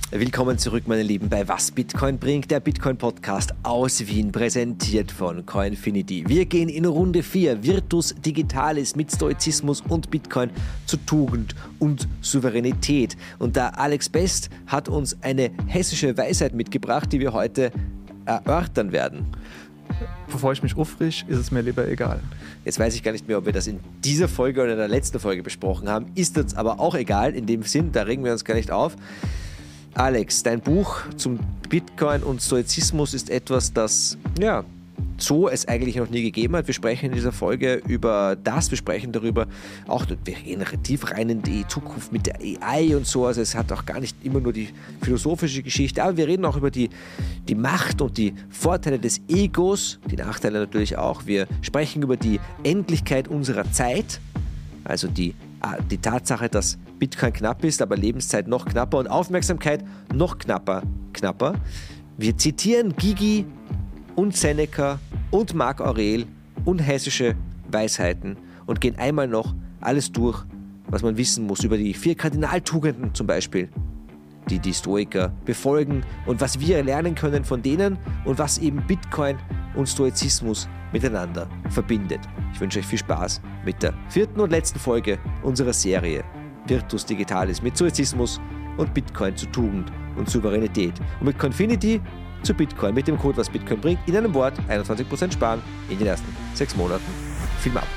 Willkommen zurück, meine Lieben, bei Was Bitcoin bringt, der Bitcoin-Podcast aus Wien, präsentiert von Coinfinity. Wir gehen in Runde 4, Virtus Digitalis mit Stoizismus und Bitcoin zu Tugend und Souveränität. Und der Alex Best hat uns eine hessische Weisheit mitgebracht, die wir heute erörtern werden. Bevor ich mich aufrisch, ist es mir lieber egal. Jetzt weiß ich gar nicht mehr, ob wir das in dieser Folge oder in der letzten Folge besprochen haben. Ist uns aber auch egal, in dem Sinn, da regen wir uns gar nicht auf. Alex, dein Buch zum Bitcoin und Stoizismus ist etwas, das so es eigentlich noch nie gegeben hat. Wir sprechen in dieser Folge über das, wir sprechen darüber, auch wir gehen relativ rein in die Zukunft mit der AI und so, also es hat auch gar nicht immer nur die philosophische Geschichte, aber wir reden auch über die Macht und die Vorteile des Egos, die Nachteile natürlich auch. Wir sprechen über die Endlichkeit unserer Zeit, also die Tatsache, dass Bitcoin knapp ist, aber Lebenszeit noch knapper und Aufmerksamkeit noch knapper. Wir zitieren Gigi und Seneca und Marc Aurel und hessische Weisheiten und gehen einmal noch alles durch, was man wissen muss über die 4 Kardinaltugenden zum Beispiel, die die Stoiker befolgen und was wir lernen können von denen und was eben Bitcoin und Stoizismus miteinander verbindet. Ich wünsche euch viel Spaß mit der 4. und letzten Folge unserer Serie Virtus Digitalis mit Stoizismus und Bitcoin zu Tugend und Souveränität. Und mit Coinfinity zu Bitcoin, mit dem Code Was Bitcoin bringt, in einem Wort 21% sparen in den ersten 6 Monaten. Film ab!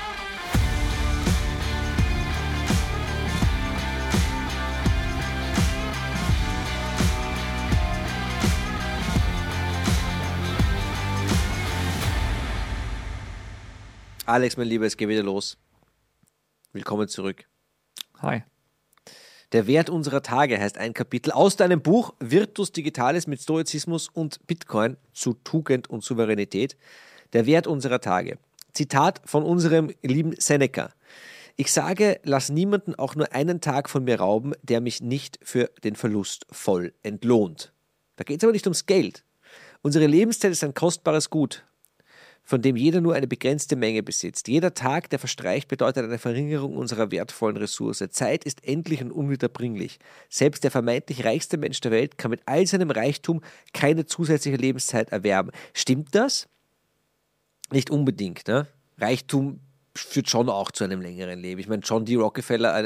Alex, mein Lieber, es geht wieder los. Willkommen zurück. Hi. Der Wert unserer Tage heißt ein Kapitel aus deinem Buch Virtus Digitalis mit Stoizismus und Bitcoin zu Tugend und Souveränität. Der Wert unserer Tage. Zitat von unserem lieben Seneca. Ich sage, lass niemanden auch nur einen Tag von mir rauben, der mich nicht für den Verlust voll entlohnt. Da geht es aber nicht ums Geld. Unsere Lebenszeit ist ein kostbares Gut, von dem jeder nur eine begrenzte Menge besitzt. Jeder Tag, der verstreicht, bedeutet eine Verringerung unserer wertvollen Ressource. Zeit ist endlich und unwiederbringlich. Selbst der vermeintlich reichste Mensch der Welt kann mit all seinem Reichtum keine zusätzliche Lebenszeit erwerben. Stimmt das? Nicht unbedingt, ne? Reichtum führt schon auch zu einem längeren Leben. Ich meine, John D. Rockefeller,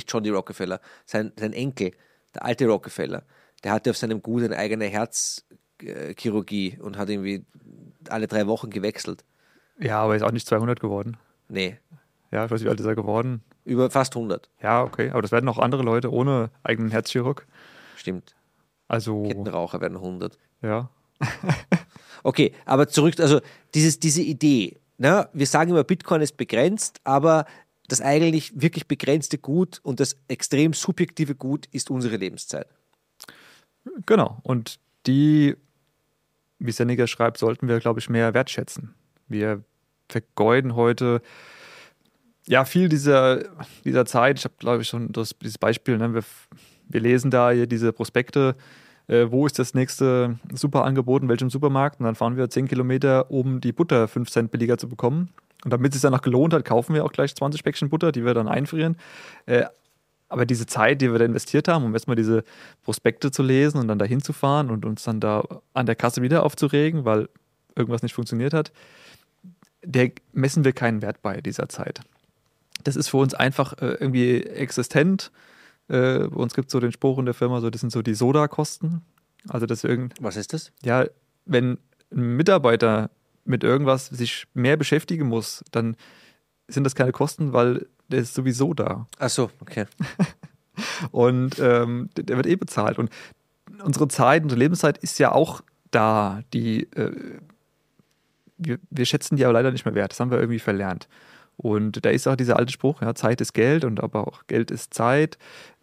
sein Enkel, der alte Rockefeller, der hatte auf seinem Gut eine eigene Herzchirurgie und hat irgendwie alle 3 Wochen gewechselt. Ja, aber er ist auch nicht 200 geworden. Nee. Ja, ich weiß nicht, wie alt ist er geworden? Über fast 100. Ja, okay, aber das werden auch andere Leute ohne eigenen Herzchirurg. Stimmt. Also. Kettenraucher werden 100. Ja. Okay, aber zurück, also diese Idee, ne? Wir sagen immer, Bitcoin ist begrenzt, aber das eigentlich wirklich begrenzte Gut und das extrem subjektive Gut ist unsere Lebenszeit. Genau, und die, wie Seneca schreibt, sollten wir, glaube ich, mehr wertschätzen. Wir vergeuden heute viel dieser Zeit. Ich habe, glaube ich, schon dieses Beispiel, ne? Wir lesen da hier diese Prospekte, wo ist das nächste Superangebot in welchem Supermarkt, und dann fahren wir 10 Kilometer, um die Butter 5 Cent billiger zu bekommen. Und damit es sich dann noch gelohnt hat, kaufen wir auch gleich 20 Päckchen Butter, die wir dann einfrieren. Aber diese Zeit, die wir da investiert haben, um erstmal diese Prospekte zu lesen und dann dahin zu fahren und uns dann da an der Kasse wieder aufzuregen, weil irgendwas nicht funktioniert hat, der messen wir keinen Wert bei dieser Zeit. Das ist für uns einfach irgendwie existent. Bei uns gibt es so den Spruch in der Firma, so, das sind so die Soda-Kosten. Also Was ist das? Ja, wenn ein Mitarbeiter mit irgendwas sich mehr beschäftigen muss, dann sind das keine Kosten, weil der ist sowieso da. Ach so, okay. Und der wird eh bezahlt. Und unsere Lebenszeit ist ja auch da. Wir schätzen die aber leider nicht mehr wert. Das haben wir irgendwie verlernt. Und da ist auch dieser alte Spruch, ja, Zeit ist Geld und aber auch Geld ist Zeit.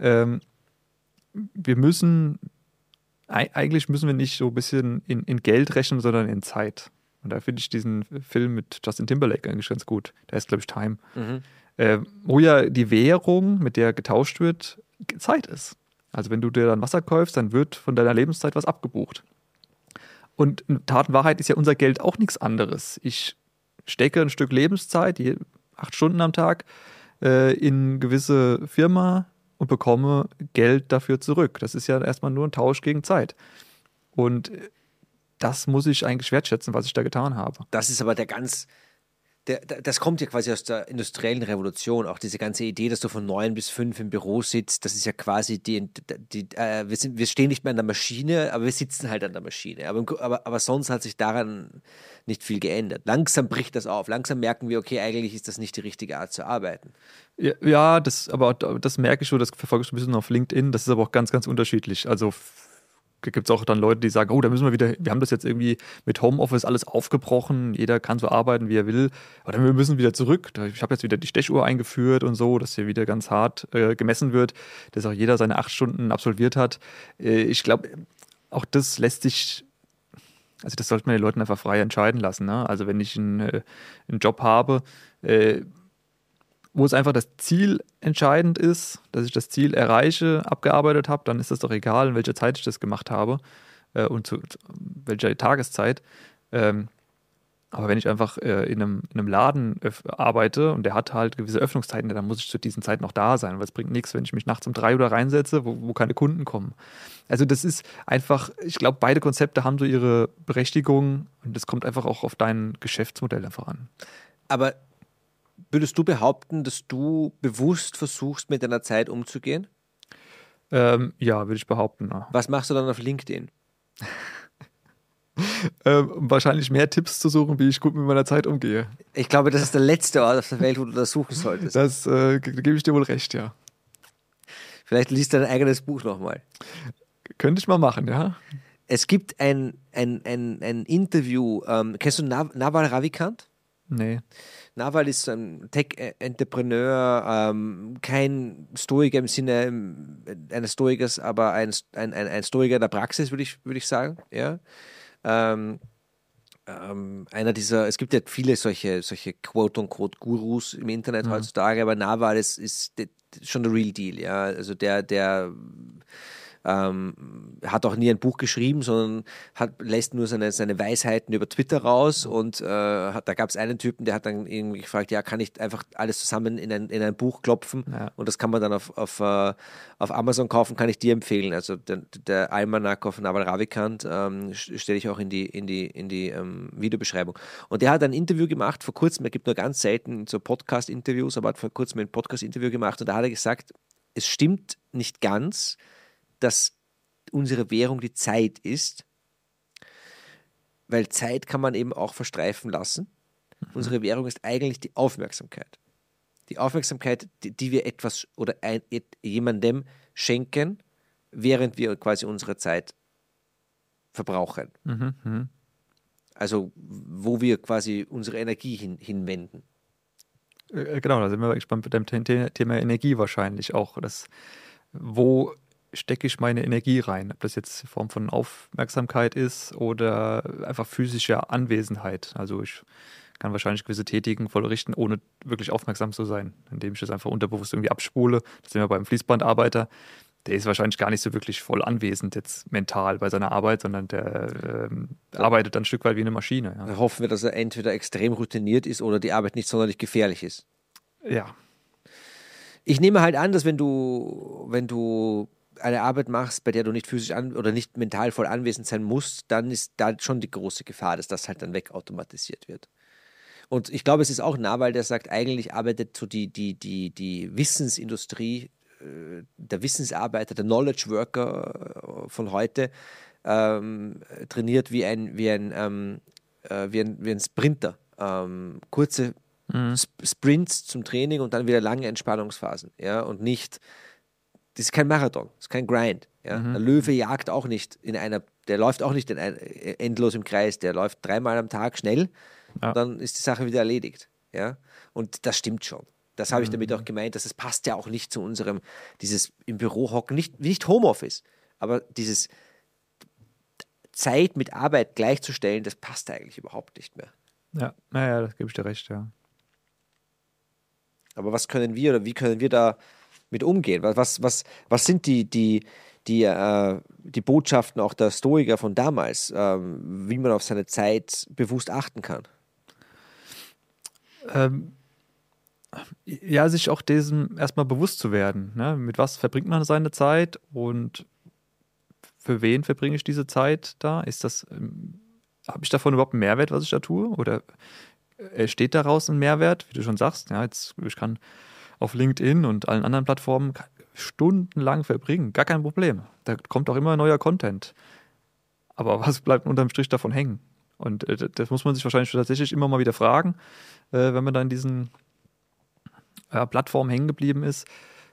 Eigentlich müssen wir nicht so ein bisschen in Geld rechnen, sondern in Zeit. Und da finde ich diesen Film mit Justin Timberlake eigentlich ganz gut. Der ist, glaube ich, Time. Mhm. Wo ja die Währung, mit der getauscht wird, Zeit ist. Also wenn du dir dann Wasser kaufst, dann wird von deiner Lebenszeit was abgebucht. Und in Tat und Wahrheit ist ja unser Geld auch nichts anderes. Ich stecke ein Stück Lebenszeit, 8 Stunden am Tag, in gewisse Firma und bekomme Geld dafür zurück. Das ist ja erstmal nur ein Tausch gegen Zeit. Und das muss ich eigentlich wertschätzen, was ich da getan habe. Das ist aber das kommt ja quasi aus der industriellen Revolution, auch diese ganze Idee, dass du von 9 bis 5 im Büro sitzt, das ist ja quasi wir stehen nicht mehr an der Maschine, aber wir sitzen halt an der Maschine. Aber sonst hat sich daran nicht viel geändert. Langsam bricht das auf, langsam merken wir, okay, eigentlich ist das nicht die richtige Art zu arbeiten. Ja, das merke ich schon, das verfolge ich ein bisschen auf LinkedIn, das ist aber auch ganz, ganz unterschiedlich. Also gibt es auch dann Leute, die sagen, oh, da müssen wir haben das jetzt irgendwie mit Homeoffice alles aufgebrochen, jeder kann so arbeiten, wie er will, aber wir müssen wieder zurück. Ich habe jetzt wieder die Stechuhr eingeführt und so, dass hier wieder ganz hart gemessen wird, dass auch jeder seine 8 Stunden absolviert hat. Ich glaube, auch das lässt sich, also das sollte man den Leuten einfach frei entscheiden lassen. Ne? Also wenn ich einen Job habe, wo es einfach das Ziel entscheidend ist, dass ich das Ziel erreiche, abgearbeitet habe, dann ist das doch egal, in welcher Zeit ich das gemacht habe und zu welcher Tageszeit. Aber wenn ich einfach in einem Laden arbeite und der hat halt gewisse Öffnungszeiten, dann muss ich zu diesen Zeiten noch da sein, weil es bringt nichts, wenn ich mich nachts um 3 oder reinsetze, wo keine Kunden kommen. Also das ist einfach, ich glaube, beide Konzepte haben so ihre Berechtigung und das kommt einfach auch auf dein Geschäftsmodell einfach an. Aber würdest du behaupten, dass du bewusst versuchst, mit deiner Zeit umzugehen? Ja, würde ich behaupten. Ja. Was machst du dann auf LinkedIn? Wahrscheinlich mehr Tipps zu suchen, wie ich gut mit meiner Zeit umgehe. Ich glaube, das ist der letzte Ort auf der Welt, wo du das suchen solltest. Das gebe ich dir wohl recht, ja. Vielleicht liest du dein eigenes Buch nochmal. Könnte ich mal machen, ja. Es gibt ein Interview. Kennst du Naval Ravikant? Nee. Naval ist ein Tech-Entrepreneur, kein Stoiker im Sinne eines Stoikers, aber ein Stoiker der Praxis, würde ich sagen. Ja? Einer dieser, es gibt ja viele solche Quote-unquote-Gurus im Internet heutzutage, aber Naval ist schon der Real Deal. Ja? Also der hat auch nie ein Buch geschrieben, sondern lässt nur seine Weisheiten über Twitter raus und da gab es einen Typen, der hat dann irgendwie gefragt, ja, kann ich einfach alles zusammen in ein Buch klopfen und das kann man dann auf Amazon kaufen, kann ich dir empfehlen. Also der Almanach of Naval Ravikant stelle ich auch in die Videobeschreibung. Und der hat ein Interview gemacht vor kurzem, er gibt nur ganz selten so Podcast-Interviews, aber hat vor kurzem ein Podcast-Interview gemacht und da hat er gesagt, es stimmt nicht ganz, dass unsere Währung die Zeit ist, weil Zeit kann man eben auch verstreifen lassen. Unsere Währung ist eigentlich die Aufmerksamkeit. Die Aufmerksamkeit, die wir etwas oder jemandem schenken, während wir quasi unsere Zeit verbrauchen. Also wo wir quasi unsere Energie hinwenden. Genau, da sind wir wirklich beim Thema Energie wahrscheinlich auch. Wo stecke ich meine Energie rein? Ob das jetzt in Form von Aufmerksamkeit ist oder einfach physische Anwesenheit. Also ich kann wahrscheinlich gewisse Tätigkeiten vollrichten, ohne wirklich aufmerksam zu sein, indem ich das einfach unterbewusst irgendwie abspule. Das sind wir beim Fließbandarbeiter. Der ist wahrscheinlich gar nicht so wirklich voll anwesend jetzt mental bei seiner Arbeit, sondern der arbeitet dann ein Stück weit wie eine Maschine. Ja. Da hoffen wir, dass er entweder extrem routiniert ist oder die Arbeit nicht sonderlich gefährlich ist. Ja. Ich nehme halt an, dass wenn du eine Arbeit machst, bei der du nicht physisch oder nicht mental voll anwesend sein musst, dann ist da schon die große Gefahr, dass das halt dann wegautomatisiert wird. Und ich glaube, es ist auch Naval, der sagt, eigentlich arbeitet so die Wissensindustrie, der Wissensarbeiter, der Knowledge Worker von heute trainiert wie ein Sprinter. Kurze Sprints zum Training und dann wieder lange Entspannungsphasen. Ja? Und nicht, das ist kein Marathon, das ist kein Grind. Ja? Der Löwe jagt auch nicht der läuft auch nicht endlos im Kreis, der läuft 3-mal am Tag schnell, dann ist die Sache wieder erledigt. Ja? Und das stimmt schon. Das habe ich damit auch gemeint, dass es passt ja auch nicht zu dieses im Büro hocken, nicht Homeoffice, aber dieses Zeit mit Arbeit gleichzustellen, das passt eigentlich überhaupt nicht mehr. Ja, naja, das gebe ich dir recht, ja. Aber was können wir oder wie können wir da mit umgehen? Was sind die Botschaften auch der Stoiker von damals, wie man auf seine Zeit bewusst achten kann? Ja, sich auch diesem erstmal bewusst zu werden. Ne? Mit was verbringt man seine Zeit und für wen verbringe ich diese Zeit da? Habe ich davon überhaupt einen Mehrwert, was ich da tue? Oder entsteht daraus ein Mehrwert, wie du schon sagst? Ja, ich kann auf LinkedIn und allen anderen Plattformen stundenlang verbringen, gar kein Problem. Da kommt auch immer neuer Content. Aber was bleibt unterm Strich davon hängen? Und das muss man sich wahrscheinlich tatsächlich immer mal wieder fragen, wenn man da in diesen Plattformen hängen geblieben ist.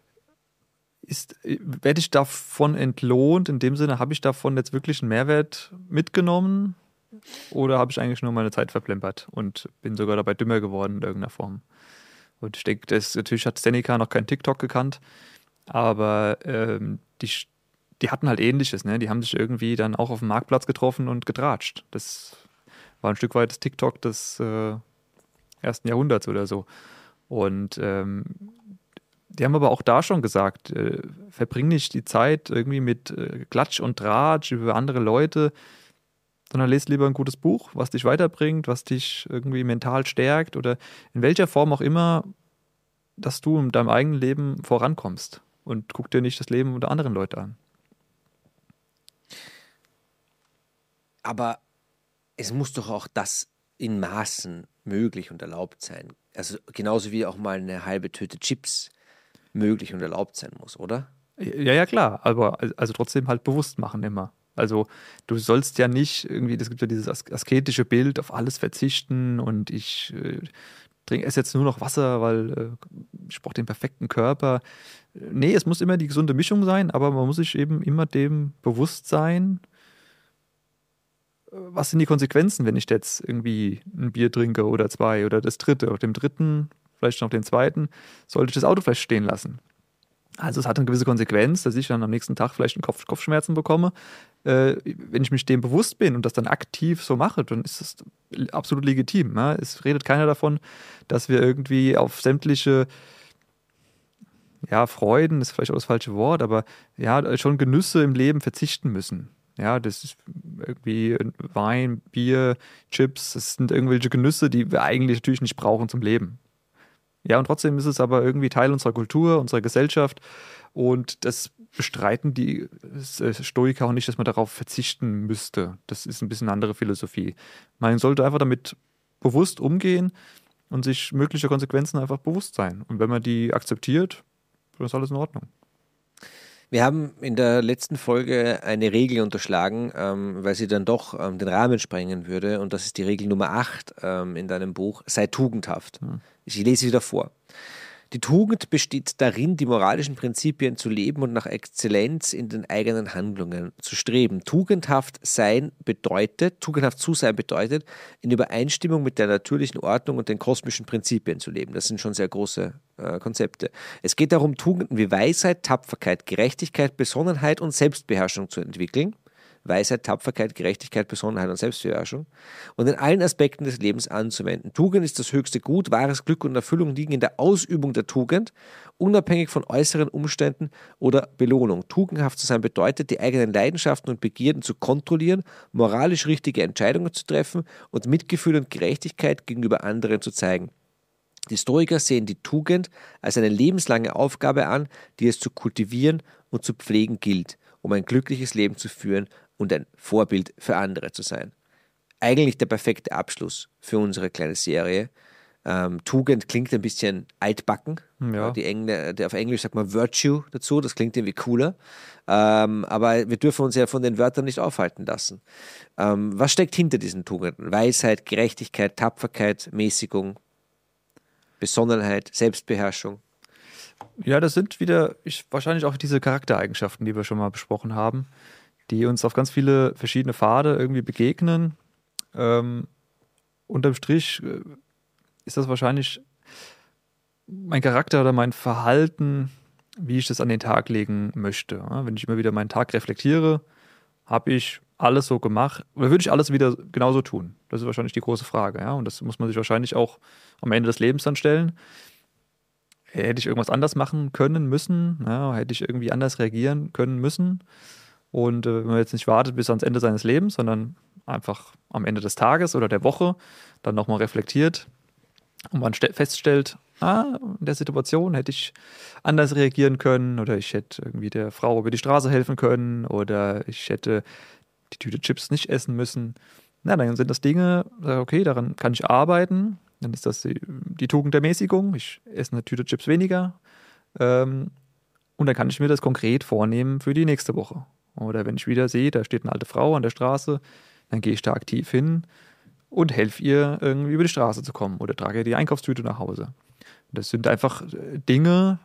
Werde ich davon entlohnt? In dem Sinne, habe ich davon jetzt wirklich einen Mehrwert mitgenommen? Oder habe ich eigentlich nur meine Zeit verplempert und bin sogar dabei dümmer geworden in irgendeiner Form? Und ich denke, natürlich hat Seneca noch kein TikTok gekannt, aber die hatten halt Ähnliches. Ne? Die haben sich irgendwie dann auch auf dem Marktplatz getroffen und getratscht. Das war ein Stück weit das TikTok des ersten Jahrhunderts oder so. Und die haben aber auch da schon gesagt, verbring nicht die Zeit irgendwie mit Klatsch und Tratsch über andere Leute, sondern lest lieber ein gutes Buch, was dich weiterbringt, was dich irgendwie mental stärkt oder in welcher Form auch immer, dass du in deinem eigenen Leben vorankommst. Und guck dir nicht das Leben unter anderen Leuten an. Aber es muss doch auch das in Maßen möglich und erlaubt sein. Also genauso wie auch mal eine halbe Tüte Chips möglich und erlaubt sein muss, oder? Ja, klar, aber also trotzdem halt bewusst machen immer. Also du sollst ja nicht irgendwie, es gibt ja dieses asketische Bild, auf alles verzichten und ich esse jetzt nur noch Wasser, weil ich brauche den perfekten Körper. Nee, es muss immer die gesunde Mischung sein, aber man muss sich eben immer dem bewusst sein, was sind die Konsequenzen, wenn ich jetzt irgendwie ein Bier trinke oder zwei oder das dritte. Auf dem dritten, vielleicht noch den zweiten, sollte ich das Auto vielleicht stehen lassen. Also es hat eine gewisse Konsequenz, dass ich dann am nächsten Tag vielleicht Kopfschmerzen bekomme. Wenn ich mich dem bewusst bin und das dann aktiv so mache, dann ist das absolut legitim. Ja? Es redet keiner davon, dass wir irgendwie auf sämtliche Freuden, ist vielleicht auch das falsche Wort, aber ja, schon Genüsse im Leben verzichten müssen. Ja, das ist irgendwie Wein, Bier, Chips, das sind irgendwelche Genüsse, die wir eigentlich natürlich nicht brauchen zum Leben. Ja, und trotzdem ist es aber irgendwie Teil unserer Kultur, unserer Gesellschaft. Und das bestreiten die Stoiker auch nicht, dass man darauf verzichten müsste. Das ist ein bisschen eine andere Philosophie. Man sollte einfach damit bewusst umgehen und sich möglicher Konsequenzen einfach bewusst sein. Und wenn man die akzeptiert, dann ist alles in Ordnung. Wir haben in der letzten Folge eine Regel unterschlagen, weil sie dann doch den Rahmen sprengen würde. Und das ist die Regel Nummer 8 in deinem Buch, sei tugendhaft. Ich lese sie wieder vor. Die Tugend besteht darin, die moralischen Prinzipien zu leben und nach Exzellenz in den eigenen Handlungen zu streben. Tugendhaft zu sein bedeutet, in Übereinstimmung mit der natürlichen Ordnung und den kosmischen Prinzipien zu leben. Das sind schon sehr große Konzepte. Es geht darum, Tugenden wie Weisheit, Tapferkeit, Gerechtigkeit, Besonnenheit und Selbstbeherrschung zu entwickeln. Weisheit, Tapferkeit, Gerechtigkeit, Besonnenheit und Selbstbeherrschung und in allen Aspekten des Lebens anzuwenden. Tugend ist das höchste Gut, wahres Glück und Erfüllung liegen in der Ausübung der Tugend, unabhängig von äußeren Umständen oder Belohnung. Tugendhaft zu sein bedeutet, die eigenen Leidenschaften und Begierden zu kontrollieren, moralisch richtige Entscheidungen zu treffen und Mitgefühl und Gerechtigkeit gegenüber anderen zu zeigen. Die Stoiker sehen die Tugend als eine lebenslange Aufgabe an, die es zu kultivieren und zu pflegen gilt, um ein glückliches Leben zu führen und ein Vorbild für andere zu sein. Eigentlich der perfekte Abschluss für unsere kleine Serie. Tugend klingt ein bisschen altbacken. Ja. Auf Englisch sagt man Virtue dazu, das klingt irgendwie cooler. Aber wir dürfen uns ja von den Wörtern nicht aufhalten lassen. Was steckt hinter diesen Tugenden? Weisheit, Gerechtigkeit, Tapferkeit, Mäßigung, Besonnenheit, Selbstbeherrschung. Ja, das sind wieder wahrscheinlich auch diese Charaktereigenschaften, die wir schon mal besprochen haben, die uns auf ganz viele verschiedene Pfade irgendwie begegnen. Unterm Strich ist das wahrscheinlich mein Charakter oder mein Verhalten, wie ich das an den Tag legen möchte. Ja, wenn ich immer wieder meinen Tag reflektiere, habe ich alles so gemacht oder würde ich alles wieder genauso tun? Das ist wahrscheinlich die große Frage. Ja? Und das muss man sich wahrscheinlich auch am Ende des Lebens dann stellen. Hätte ich irgendwas anders machen können, müssen? Ja, hätte ich irgendwie anders reagieren können, müssen? Und wenn man jetzt nicht wartet bis ans Ende seines Lebens, sondern einfach am Ende des Tages oder der Woche dann nochmal reflektiert und man feststellt, in der Situation hätte ich anders reagieren können oder ich hätte irgendwie der Frau über die Straße helfen können oder ich hätte die Tüte Chips nicht essen müssen. Na, dann sind das Dinge, okay, daran kann ich arbeiten. Dann ist das die Tugend der Mäßigung. Ich esse eine Tüte Chips weniger. Und dann kann ich mir das konkret vornehmen für die nächste Woche. Oder wenn ich wieder sehe, da steht eine alte Frau an der Straße, dann gehe ich da aktiv hin und helfe ihr, irgendwie über die Straße zu kommen oder trage ihr die Einkaufstüte nach Hause. Das sind einfach Dinge,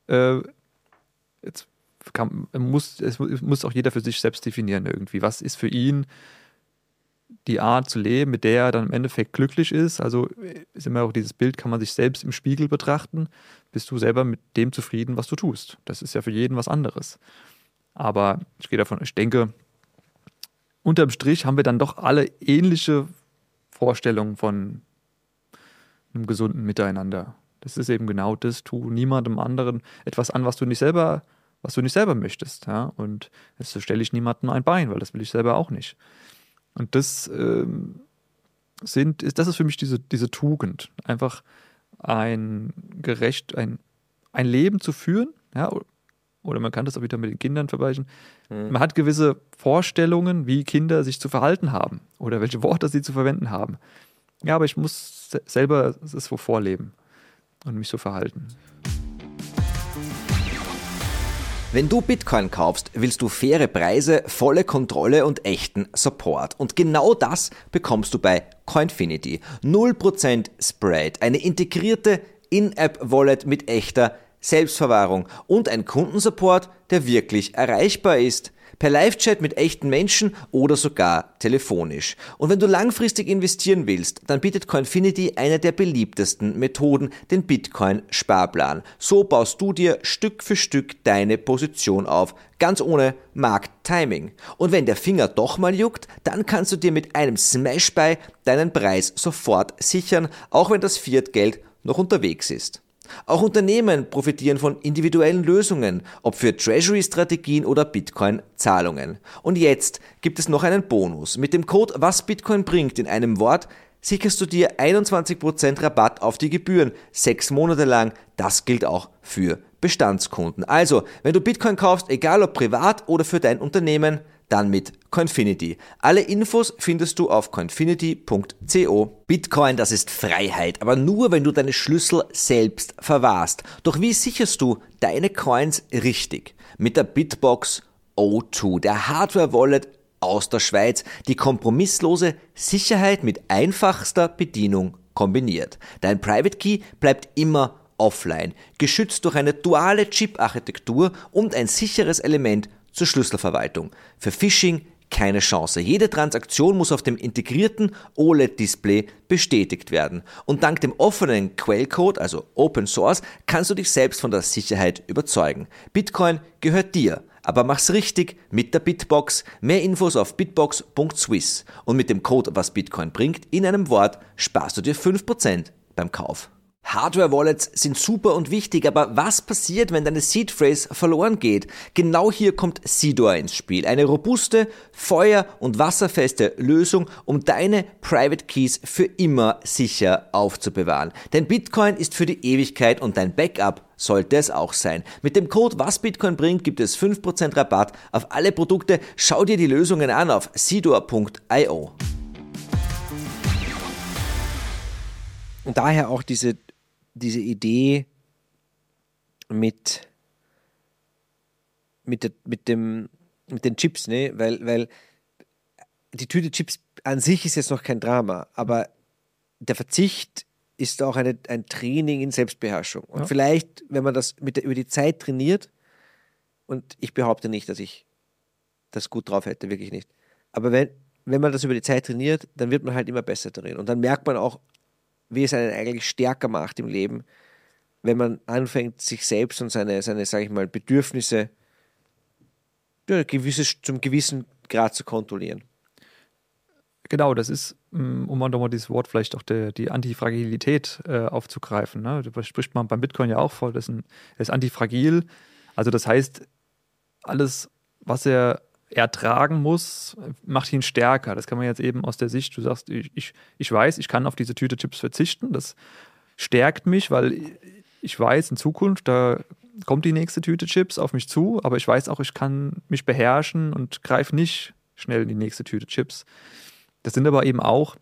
jetzt muss auch jeder für sich selbst definieren irgendwie. Was ist für ihn die Art zu leben, mit der er dann im Endeffekt glücklich ist? Also ist immer auch dieses Bild, kann man sich selbst im Spiegel betrachten. Bist du selber mit dem zufrieden, was du tust? Das ist ja für jeden was anderes. Aber ich denke, unterm Strich haben wir dann doch alle ähnliche Vorstellungen von einem gesunden Miteinander. Das ist eben genau das, tu niemandem anderen etwas an, was du nicht selber möchtest. Ja? Und jetzt stelle ich niemandem ein Bein, weil das will ich selber auch nicht. Und das ist für mich diese Tugend, einfach ein Leben zu führen, ja, oder man kann das auch wieder mit den Kindern vergleichen. Man hat gewisse Vorstellungen, wie Kinder sich zu verhalten haben oder welche Worte sie zu verwenden haben. Ja, aber ich muss selber es so vorleben und mich so verhalten. Wenn du Bitcoin kaufst, willst du faire Preise, volle Kontrolle und echten Support. Und genau das bekommst du bei Coinfinity. 0% Spread, eine integrierte In-App-Wallet mit echter Selbstverwahrung und ein Kundensupport, der wirklich erreichbar ist. Per Live-Chat mit echten Menschen oder sogar telefonisch. Und wenn du langfristig investieren willst, dann bietet Coinfinity eine der beliebtesten Methoden, den Bitcoin-Sparplan. So baust du dir Stück für Stück deine Position auf, ganz ohne Markttiming. Und wenn der Finger doch mal juckt, dann kannst du dir mit einem Smash-Buy deinen Preis sofort sichern, auch wenn das Fiat-Geld noch unterwegs ist. Auch Unternehmen profitieren von individuellen Lösungen, ob für Treasury-Strategien oder Bitcoin-Zahlungen. Und jetzt gibt es noch einen Bonus. Mit dem Code Was Bitcoin bringt in einem Wort sicherst du dir 21% Rabatt auf die Gebühren, 6 Monate lang. Das gilt auch für Bestandskunden. Also, wenn du Bitcoin kaufst, egal ob privat oder für dein Unternehmen, dann mit Coinfinity. Alle Infos findest du auf coinfinity.co. Bitcoin, das ist Freiheit, aber nur, wenn du deine Schlüssel selbst verwahrst. Doch wie sicherst du deine Coins richtig? Mit der Bitbox O2, der Hardware-Wallet aus der Schweiz, die kompromisslose Sicherheit mit einfachster Bedienung kombiniert. Dein Private Key bleibt immer offline, geschützt durch eine duale Chip-Architektur und ein sicheres Element zur Schlüsselverwaltung. Für Phishing keine Chance. Jede Transaktion muss auf dem integrierten OLED-Display bestätigt werden. Und dank dem offenen Quellcode, also Open Source, kannst du dich selbst von der Sicherheit überzeugen. Bitcoin gehört dir, aber mach's richtig mit der Bitbox. Mehr Infos auf bitbox.swiss. Und mit dem Code Was Bitcoin bringt in einem Wort sparst du dir 5% beim Kauf. Hardware-Wallets sind super und wichtig, aber was passiert, wenn deine Seed-Phrase verloren geht? Genau hier kommt Seedor ins Spiel. Eine robuste, feuer- und wasserfeste Lösung, um deine Private Keys für immer sicher aufzubewahren. Denn Bitcoin ist für die Ewigkeit und dein Backup sollte es auch sein. Mit dem Code Was Bitcoin bringt gibt es 5% Rabatt auf alle Produkte. Schau dir die Lösungen an auf seedor.io. Und daher auch diese Idee mit den Chips, ne? Weil die Tüte Chips an sich ist jetzt noch kein Drama, aber der Verzicht ist auch ein Training in Selbstbeherrschung. Und vielleicht, wenn man das über die Zeit trainiert, und ich behaupte nicht, dass ich das gut drauf hätte, wirklich nicht, aber wenn man das über die Zeit trainiert, dann wird man halt immer besser darin. Und dann merkt man auch, wie es einen eigentlich stärker macht im Leben, wenn man anfängt, sich selbst und seine sage ich mal, Bedürfnisse zum gewissen Grad zu kontrollieren. Genau, das ist, um nochmal dieses Wort vielleicht auch die Antifragilität aufzugreifen. Ne? Das spricht man beim Bitcoin ja auch vor, das ist antifragil. Also das heißt, alles, was er ertragen muss, macht ihn stärker. Das kann man jetzt eben aus der Sicht, du sagst, ich weiß, ich kann auf diese Tüte Chips verzichten, das stärkt mich, weil ich weiß, in Zukunft, da kommt die nächste Tüte Chips auf mich zu, aber ich weiß auch, ich kann mich beherrschen und greife nicht schnell in die nächste Tüte Chips. Das sind aber eben auch,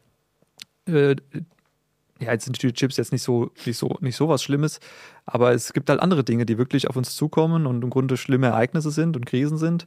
jetzt sind die Tüte Chips jetzt nicht so was Schlimmes, aber es gibt halt andere Dinge, die wirklich auf uns zukommen und im Grunde schlimme Ereignisse sind und Krisen sind.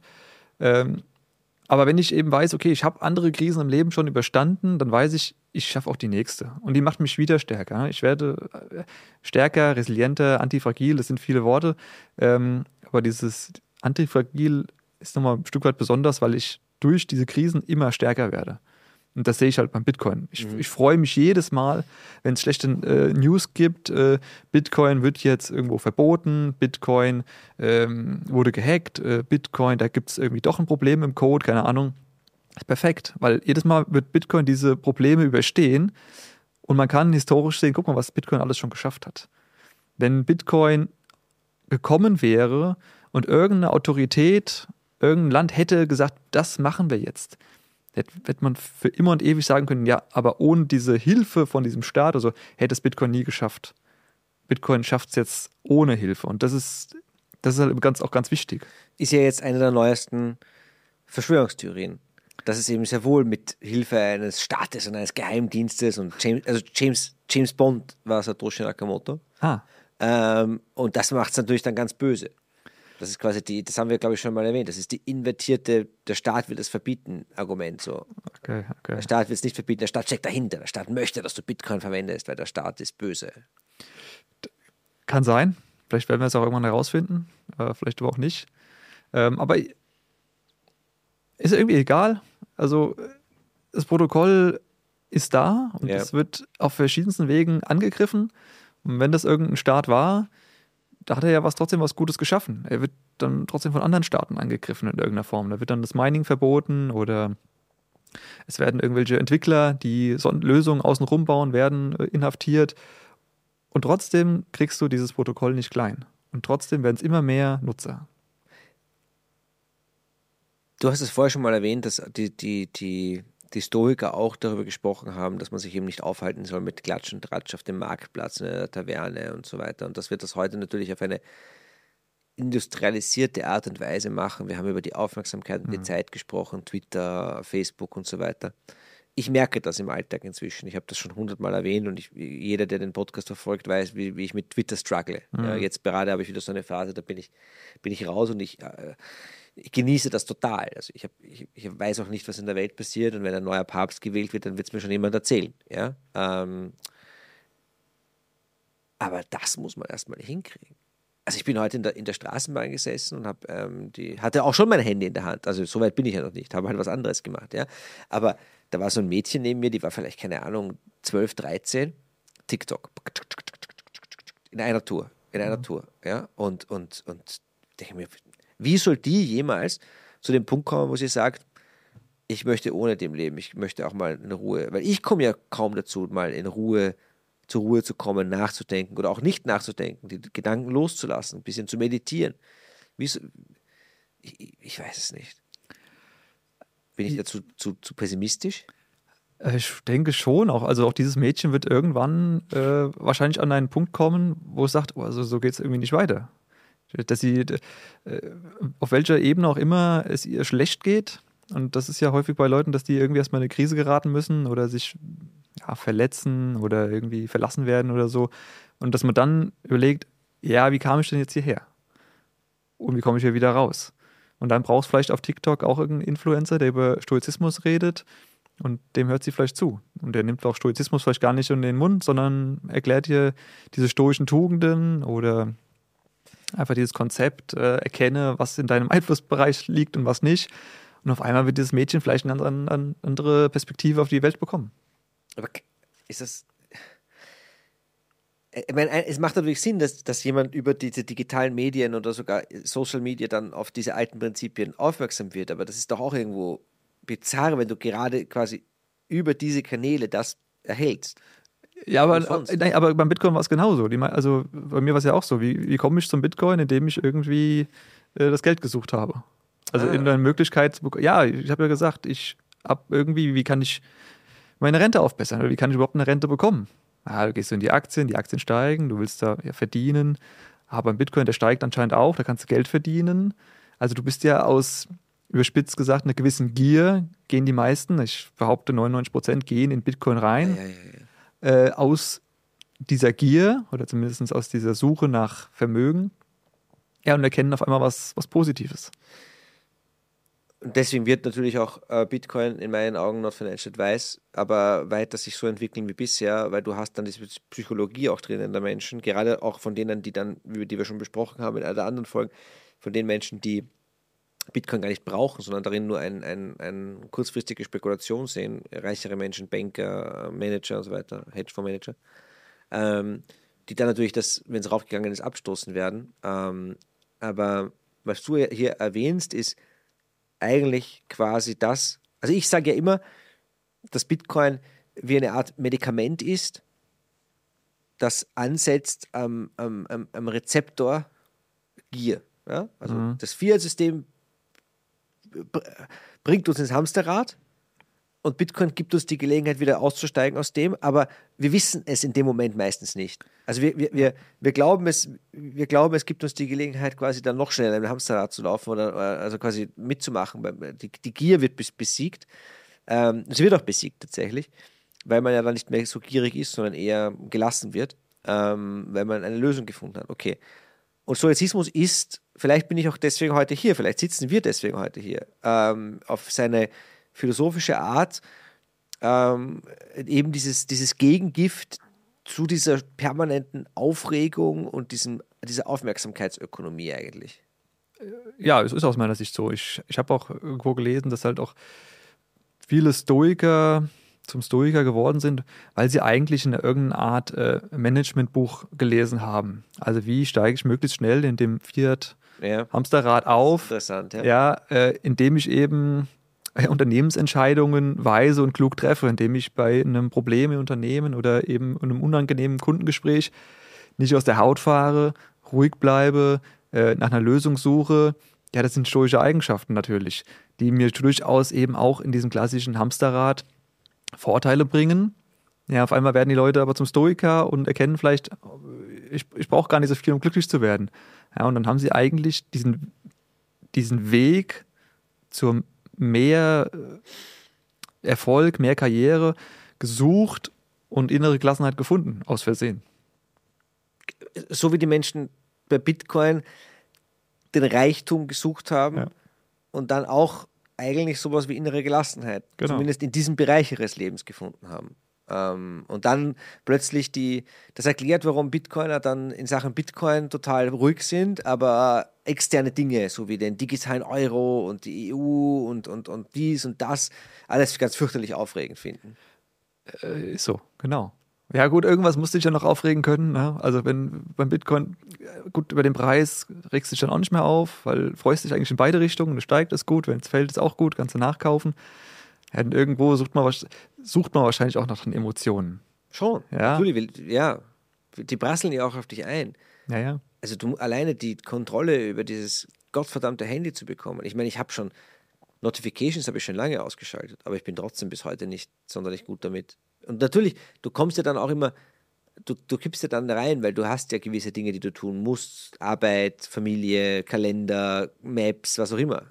Aber wenn ich eben weiß, okay, ich habe andere Krisen im Leben schon überstanden, dann weiß ich, ich schaffe auch die nächste. Und die macht mich wieder stärker. Ich werde stärker, resilienter, antifragil, das sind viele Worte. Aber dieses antifragil ist nochmal ein Stück weit besonders, weil ich durch diese Krisen immer stärker werde. Und das sehe ich halt beim Bitcoin. Ich freue mich jedes Mal, wenn es schlechte News gibt. Bitcoin wird jetzt irgendwo verboten. Bitcoin wurde gehackt. Bitcoin, da gibt es irgendwie doch ein Problem im Code, keine Ahnung. Das ist perfekt, weil jedes Mal wird Bitcoin diese Probleme überstehen und man kann historisch sehen, guck mal, was Bitcoin alles schon geschafft hat. Wenn Bitcoin gekommen wäre und irgendeine Autorität, irgendein Land hätte gesagt, das machen wir jetzt, hätte man für immer und ewig sagen können, ja, aber ohne diese Hilfe von diesem Staat, also hätte es Bitcoin nie geschafft. Bitcoin schafft es jetzt ohne Hilfe und das ist halt auch ganz wichtig. Ist ja jetzt eine der neuesten Verschwörungstheorien, dass es eben sehr wohl mit Hilfe eines Staates und eines Geheimdienstes und James Bond war Satoshi Nakamoto. Und das macht es natürlich dann ganz böse. Das ist quasi das haben wir, glaube ich, schon mal erwähnt. Das ist die invertierte, der Staat will es verbieten, Argument. So. Okay. Der Staat will es nicht verbieten, der Staat steckt dahinter. Der Staat möchte, dass du Bitcoin verwendest, weil der Staat ist böse. Kann sein. Vielleicht werden wir es auch irgendwann herausfinden. Vielleicht aber auch nicht. Aber ist irgendwie egal. Also das Protokoll ist da und es wird auf verschiedensten Wegen angegriffen. Und wenn das irgendein Staat war, da hat er ja trotzdem was Gutes geschaffen. Er wird dann trotzdem von anderen Staaten angegriffen in irgendeiner Form. Da wird dann das Mining verboten oder es werden irgendwelche Entwickler, die Lösungen außenrum bauen, werden inhaftiert. Und trotzdem kriegst du dieses Protokoll nicht klein. Und trotzdem werden es immer mehr Nutzer. Du hast es vorher schon mal erwähnt, dass die Stoiker auch darüber gesprochen haben, dass man sich eben nicht aufhalten soll mit Klatsch und Tratsch auf dem Marktplatz, in einer Taverne und so weiter. Und das wird das heute natürlich auf eine industrialisierte Art und Weise machen. Wir haben über die Aufmerksamkeit und die Zeit gesprochen, Twitter, Facebook und so weiter. Ich merke das im Alltag inzwischen. Ich habe das schon 100-mal erwähnt und jeder, der den Podcast verfolgt, weiß, wie ich mit Twitter struggle. Ja, jetzt gerade habe ich wieder so eine Phase, da bin ich raus und ich genieße das total. Also ich weiß auch nicht, was in der Welt passiert und wenn ein neuer Papst gewählt wird, dann wird es mir schon jemand erzählen. Ja? Aber das muss man erstmal hinkriegen. Also ich bin heute in der Straßenbahn gesessen und hatte auch schon mein Handy in der Hand. Also so weit bin ich ja noch nicht, habe halt was anderes gemacht. Ja? Aber da war so ein Mädchen neben mir, die war vielleicht, keine Ahnung, 12, 13, TikTok. In einer Tour. Ja? Und denke mir, wie soll die jemals zu dem Punkt kommen, wo sie sagt, ich möchte ohne dem leben, ich möchte auch mal in Ruhe, weil ich komme ja kaum dazu, mal in Ruhe, zur Ruhe zu kommen, nachzudenken oder auch nicht nachzudenken, die Gedanken loszulassen, ein bisschen zu meditieren. Ich weiß es nicht. Bin ich dazu zu pessimistisch? Ich denke schon auch. Also auch dieses Mädchen wird irgendwann wahrscheinlich an einen Punkt kommen, wo es sagt, oh, also so geht es irgendwie nicht weiter. Dass sie, auf welcher Ebene auch immer es ihr schlecht geht. Und das ist ja häufig bei Leuten, dass die irgendwie erstmal in eine Krise geraten müssen oder sich verletzen oder irgendwie verlassen werden oder so. Und dass man dann überlegt, ja, wie kam ich denn jetzt hierher? Und wie komme ich hier wieder raus? Und dann brauchst du vielleicht auf TikTok auch irgendeinen Influencer, der über Stoizismus redet und dem hört sie vielleicht zu. Und der nimmt auch Stoizismus vielleicht gar nicht in den Mund, sondern erklärt dir diese stoischen Tugenden oder einfach dieses Konzept, erkenne, was in deinem Einflussbereich liegt und was nicht. Und auf einmal wird dieses Mädchen vielleicht eine ganz andere Perspektive auf die Welt bekommen. Aber ist das... Ich meine, es macht natürlich Sinn, dass jemand über diese digitalen Medien oder sogar Social Media dann auf diese alten Prinzipien aufmerksam wird. Aber das ist doch auch irgendwo bizarr, wenn du gerade quasi über diese Kanäle das erhältst. Ja, aber beim Bitcoin war es genauso. Also bei mir war es ja auch so. Wie komme ich zum Bitcoin, indem ich irgendwie das Geld gesucht habe? Also in der Möglichkeit, ja, ich habe ja gesagt, wie kann ich meine Rente aufbessern? Oder wie kann ich überhaupt eine Rente bekommen? Du gehst in die Aktien steigen, du willst da ja verdienen, aber beim Bitcoin, der steigt anscheinend auch, da kannst du Geld verdienen. Also du bist ja aus, überspitzt gesagt, einer gewissen Gier, gehen die meisten, ich behaupte 99% gehen in Bitcoin rein, aus dieser Gier oder zumindest aus dieser Suche nach Vermögen, ja, und erkennen auf einmal was Positives. Und deswegen wird natürlich auch Bitcoin in meinen Augen not financial advice, aber weiter sich so entwickeln wie bisher, weil du hast dann diese Psychologie auch drin in der Menschen, gerade auch von denen, die dann, über die wir schon besprochen haben in einer der anderen Folgen, von den Menschen, die Bitcoin gar nicht brauchen, sondern darin nur eine kurzfristige Spekulation sehen, reichere Menschen, Banker, Manager und so weiter, Hedgefondsmanager, die dann natürlich das, wenn es raufgegangen ist, abstoßen werden. Aber was du hier erwähnst, ist eigentlich quasi das, also ich sage ja immer, dass Bitcoin wie eine Art Medikament ist, das ansetzt am Rezeptor Gier. Ja? Also das Fiat-System bringt uns ins Hamsterrad und Bitcoin gibt uns die Gelegenheit, wieder auszusteigen aus dem, aber wir wissen es in dem Moment meistens nicht. Also wir glauben es gibt uns die Gelegenheit, quasi dann noch schneller im Hamsterrad zu laufen oder also quasi mitzumachen. Die Gier wird besiegt. Sie wird auch besiegt tatsächlich, weil man ja dann nicht mehr so gierig ist, sondern eher gelassen wird, weil man eine Lösung gefunden hat. Okay. Und Stoizismus ist, vielleicht bin ich auch deswegen heute hier, vielleicht sitzen wir deswegen heute hier, auf seine philosophische Art, eben dieses Gegengift zu dieser permanenten Aufregung und dieser Aufmerksamkeitsökonomie eigentlich. Ja, es ist aus meiner Sicht so. Ich habe auch irgendwo gelesen, dass halt auch viele Stoiker zum Stoiker geworden sind, weil sie eigentlich in irgendeiner Art Managementbuch gelesen haben. Also wie steige ich möglichst schnell in dem Fiat-Hamsterrad auf? Interessant, ja. Ja, indem ich eben Unternehmensentscheidungen weise und klug treffe, indem ich bei einem Problem im Unternehmen oder eben einem unangenehmen Kundengespräch nicht aus der Haut fahre, ruhig bleibe, nach einer Lösung suche. Ja, das sind stoische Eigenschaften natürlich, die mir durchaus eben auch in diesem klassischen Hamsterrad Vorteile bringen. Ja, auf einmal werden die Leute aber zum Stoiker und erkennen vielleicht, ich brauche gar nicht so viel, um glücklich zu werden. Ja, und dann haben sie eigentlich diesen Weg zum mehr Erfolg, mehr Karriere gesucht und innere Gelassenheit gefunden, aus Versehen. So wie die Menschen bei Bitcoin den Reichtum gesucht haben und dann auch eigentlich sowas wie innere Gelassenheit, zumindest in diesem Bereich ihres Lebens gefunden haben. Und dann plötzlich das erklärt, warum Bitcoiner dann in Sachen Bitcoin total ruhig sind, aber externe Dinge, so wie den digitalen Euro und die EU und dies und das, alles ganz fürchterlich aufregend finden. Ist so, genau. Ja gut, irgendwas musste ich ja noch aufregen können. Ne? Also wenn beim Bitcoin, gut, über den Preis regst du dich dann auch nicht mehr auf, weil freust dich eigentlich in beide Richtungen. Du steigt, ist gut, wenn es fällt, ist auch gut, kannst du nachkaufen. Ja, und irgendwo sucht man wahrscheinlich auch nach den Emotionen. Schon, ja. Natürlich, ja. Die prasseln ja auch auf dich ein. Ja. Also alleine die Kontrolle über dieses gottverdammte Handy zu bekommen. Ich meine, Notifications habe ich schon lange ausgeschaltet, aber ich bin trotzdem bis heute nicht sonderlich gut damit. Und natürlich, du kommst ja dann auch immer, du kippst ja dann rein, weil du hast ja gewisse Dinge, die du tun musst. Arbeit, Familie, Kalender, Maps, was auch immer.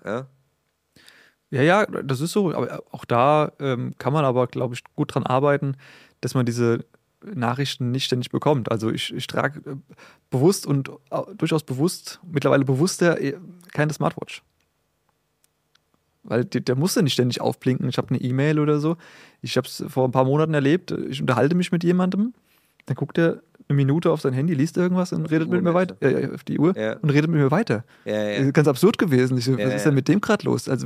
Ja, das ist so. Aber auch da kann man aber, glaube ich, gut dran arbeiten, dass man diese Nachrichten nicht ständig bekommt. Also ich trage bewusst und durchaus mittlerweile bewusster keine Smartwatch. Weil der muss ja nicht ständig aufblinken. Ich habe eine E-Mail oder so. Ich habe es vor ein paar Monaten erlebt. Ich unterhalte mich mit jemandem, dann guckt er eine Minute auf sein Handy, liest irgendwas und redet mit mir weiter. Auf die Uhr und redet mit mir weiter. Ja. Ganz absurd gewesen. Was ist denn mit dem gerade los? Also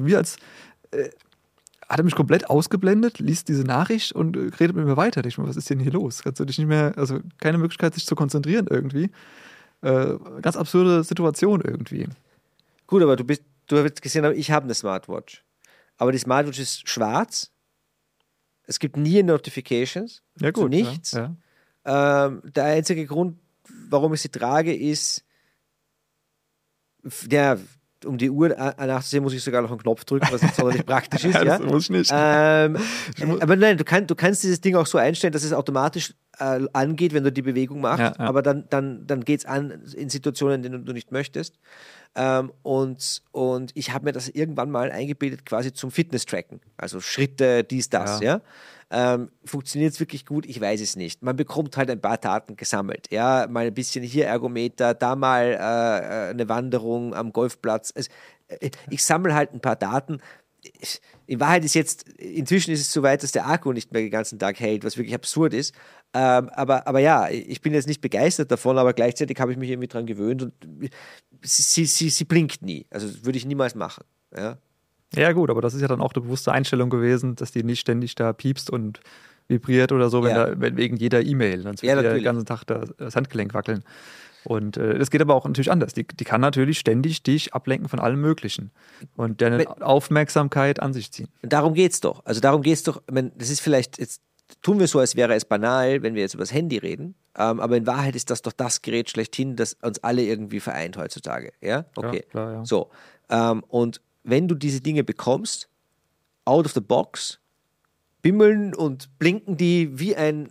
hat er mich komplett ausgeblendet, liest diese Nachricht und redet mit mir weiter. Ich meine, was ist denn hier los? Kannst du dich nicht mehr, also keine Möglichkeit, sich zu konzentrieren irgendwie. Ganz absurde Situation irgendwie. Gut, aber du hast gesehen, ich habe eine Smartwatch. Aber die Smartwatch ist schwarz. Es gibt nie Notifications. Ja, gut. Zu nichts. Ja. Der einzige Grund, warum ich sie trage, ist, um die Uhr nachzusehen, muss ich sogar noch einen Knopf drücken, was nicht sonderlich praktisch ist. Das muss ich nicht. Aber nein, du kannst dieses Ding auch so einstellen, dass es automatisch angeht, wenn du die Bewegung machst. Ja. Aber dann geht es an in Situationen, in denen du nicht möchtest. Und ich habe mir das irgendwann mal eingebildet, quasi zum Fitness-Tracken. Also Schritte, dies, das, ja. Funktioniert es wirklich gut? Ich weiß es nicht. Man bekommt halt ein paar Daten gesammelt. Ja, mal ein bisschen hier Ergometer, da mal eine Wanderung am Golfplatz. Ich sammle halt ein paar Daten. In Wahrheit inzwischen ist es so weit, dass der Akku nicht mehr den ganzen Tag hält, was wirklich absurd ist. Aber ja, ich bin jetzt nicht begeistert davon, aber gleichzeitig habe ich mich irgendwie dran gewöhnt und sie blinkt nie. Also das würde ich niemals machen. Ja. Ja, gut, aber das ist ja dann auch eine bewusste Einstellung gewesen, dass die nicht ständig da piepst und vibriert oder so, wenn wegen jeder E-Mail. Dann wird den ganzen Tag das Handgelenk wackeln. Und das geht aber auch natürlich anders. Die kann natürlich ständig dich ablenken von allem Möglichen und deine Aufmerksamkeit an sich ziehen. Darum geht's doch. Also darum geht's doch. Das ist vielleicht, jetzt tun wir so, als wäre es banal, wenn wir jetzt über das Handy reden. Aber in Wahrheit ist das doch das Gerät schlechthin, das uns alle irgendwie vereint heutzutage. Ja? Okay. Ja, klar, ja. So. Und wenn du diese Dinge bekommst, out of the box, bimmeln und blinken die wie ein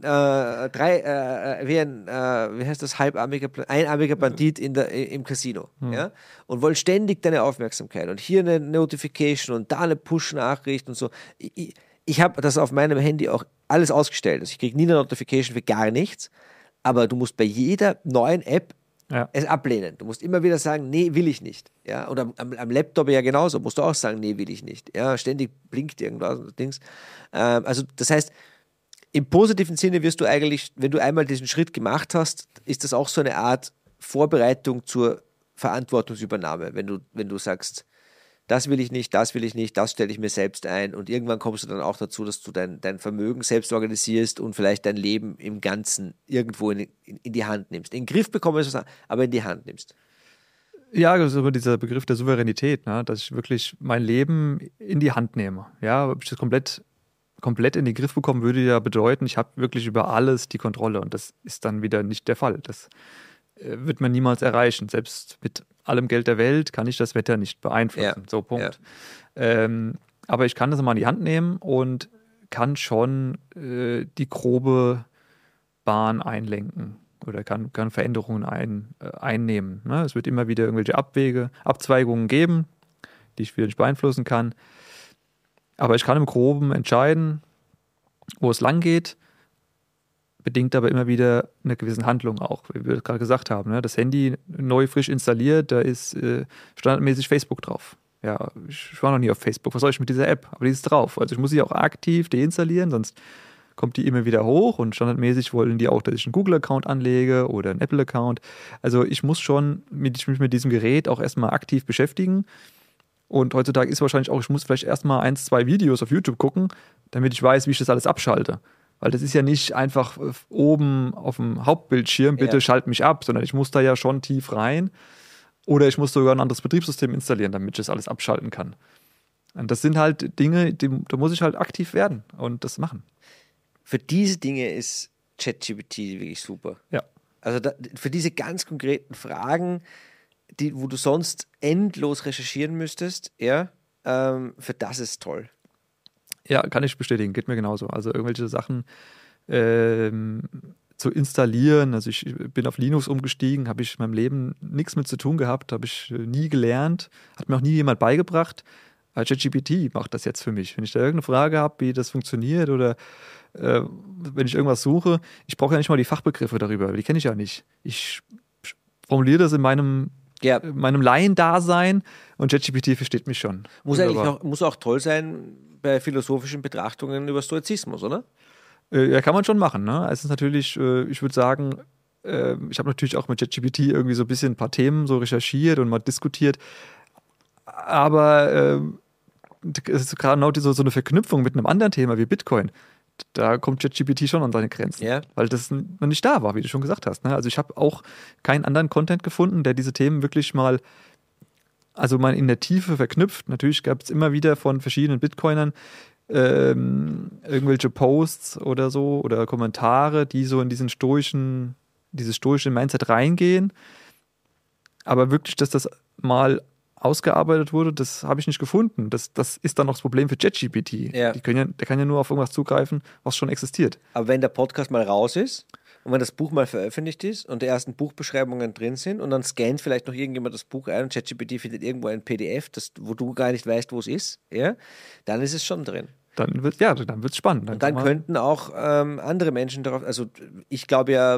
einarmiger Bandit im Casino. Ja? Und wollen ständig deine Aufmerksamkeit. Und hier eine Notification und da eine Push-Nachricht und so. Ich habe das auf meinem Handy auch alles ausgestellt. Also ich kriege nie eine Notification für gar nichts, aber du musst bei jeder neuen App es ablehnen. Du musst immer wieder sagen, nee, will ich nicht. Ja? Oder am Laptop ja genauso, musst du auch sagen, nee, will ich nicht. Ja? Ständig blinkt irgendwas und Dings. Also das heißt, im positiven Sinne wirst du eigentlich, wenn du einmal diesen Schritt gemacht hast, ist das auch so eine Art Vorbereitung zur Verantwortungsübernahme, wenn du sagst, das will ich nicht, das stelle ich mir selbst ein und irgendwann kommst du dann auch dazu, dass du dein Vermögen selbst organisierst und vielleicht dein Leben im Ganzen irgendwo in die Hand nimmst. In den Griff bekommst du es, aber in die Hand nimmst. Ja, das ist immer dieser Begriff der Souveränität, ne? Dass ich wirklich mein Leben in die Hand nehme. Ja, ob ich das komplett in den Griff bekommen würde ja bedeuten, ich habe wirklich über alles die Kontrolle und das ist dann wieder nicht der Fall. Das wird man niemals erreichen. Selbst mit allem Geld der Welt kann ich das Wetter nicht beeinflussen. Ja. So, Punkt. Ja. Aber ich kann das mal in die Hand nehmen und kann schon die grobe Bahn einlenken oder kann Veränderungen einnehmen. Ne? Es wird immer wieder irgendwelche Abzweigungen geben, die ich wieder nicht beeinflussen kann. Aber ich kann im Groben entscheiden, wo es lang geht, bedingt aber immer wieder eine gewisse Handlung auch, wie wir gerade gesagt haben. Ne? Das Handy neu, frisch installiert, da ist standardmäßig Facebook drauf. Ja, ich war noch nie auf Facebook, was soll ich mit dieser App? Aber die ist drauf. Also ich muss sie auch aktiv deinstallieren, sonst kommt die immer wieder hoch und standardmäßig wollen die auch, dass ich einen Google-Account anlege oder einen Apple-Account. Also ich muss schon mich mit diesem Gerät auch erstmal aktiv beschäftigen. Und heutzutage ist wahrscheinlich auch, ich muss vielleicht erstmal 1, 2 Videos auf YouTube gucken, damit ich weiß, wie ich das alles abschalte. Weil das ist ja nicht einfach oben auf dem Hauptbildschirm, bitte schalt mich ab, sondern ich muss da ja schon tief rein. Oder ich muss sogar ein anderes Betriebssystem installieren, damit ich das alles abschalten kann. Und das sind halt Dinge, da muss ich halt aktiv werden und das machen. Für diese Dinge ist ChatGPT wirklich super. Ja. Also für diese ganz konkreten Fragen, wo du sonst endlos recherchieren müsstest, für das ist toll. Ja, kann ich bestätigen, geht mir genauso. Also irgendwelche Sachen zu installieren, also ich bin auf Linux umgestiegen, habe ich in meinem Leben nichts mit zu tun gehabt, habe ich nie gelernt, hat mir auch nie jemand beigebracht. ChatGPT macht das jetzt für mich. Wenn ich da irgendeine Frage habe, wie das funktioniert oder wenn ich irgendwas suche, ich brauche ja nicht mal die Fachbegriffe darüber, die kenne ich ja nicht. Ich formuliere das in meinem Laiendasein und ChatGPT versteht mich schon. Muss auch toll sein bei philosophischen Betrachtungen über Stoizismus, oder? Ja, kann man schon machen. Ne? Es ist natürlich, ich würde sagen, ich habe natürlich auch mit ChatGPT irgendwie so ein bisschen ein paar Themen so recherchiert und mal diskutiert, aber es ist gerade noch so eine Verknüpfung mit einem anderen Thema wie Bitcoin. Da kommt ChatGPT schon an seine Grenzen, weil das noch nicht da war, wie du schon gesagt hast. Ne? Also ich habe auch keinen anderen Content gefunden, der diese Themen wirklich mal in der Tiefe verknüpft. Natürlich gab es immer wieder von verschiedenen Bitcoinern irgendwelche Posts oder so oder Kommentare, die so in dieses stoische Mindset reingehen. Aber wirklich, dass das mal ausgearbeitet wurde, das habe ich nicht gefunden. Das ist dann noch das Problem für ChatGPT. Ja. Der kann ja nur auf irgendwas zugreifen, was schon existiert. Aber wenn der Podcast mal raus ist und wenn das Buch mal veröffentlicht ist und die ersten Buchbeschreibungen drin sind und dann scannt vielleicht noch irgendjemand das Buch ein und ChatGPT findet irgendwo ein PDF, wo du gar nicht weißt, wo es ist, ja, dann ist es schon drin. Dann wird's spannend. Und dann könnten auch andere Menschen darauf, also ich glaube ja,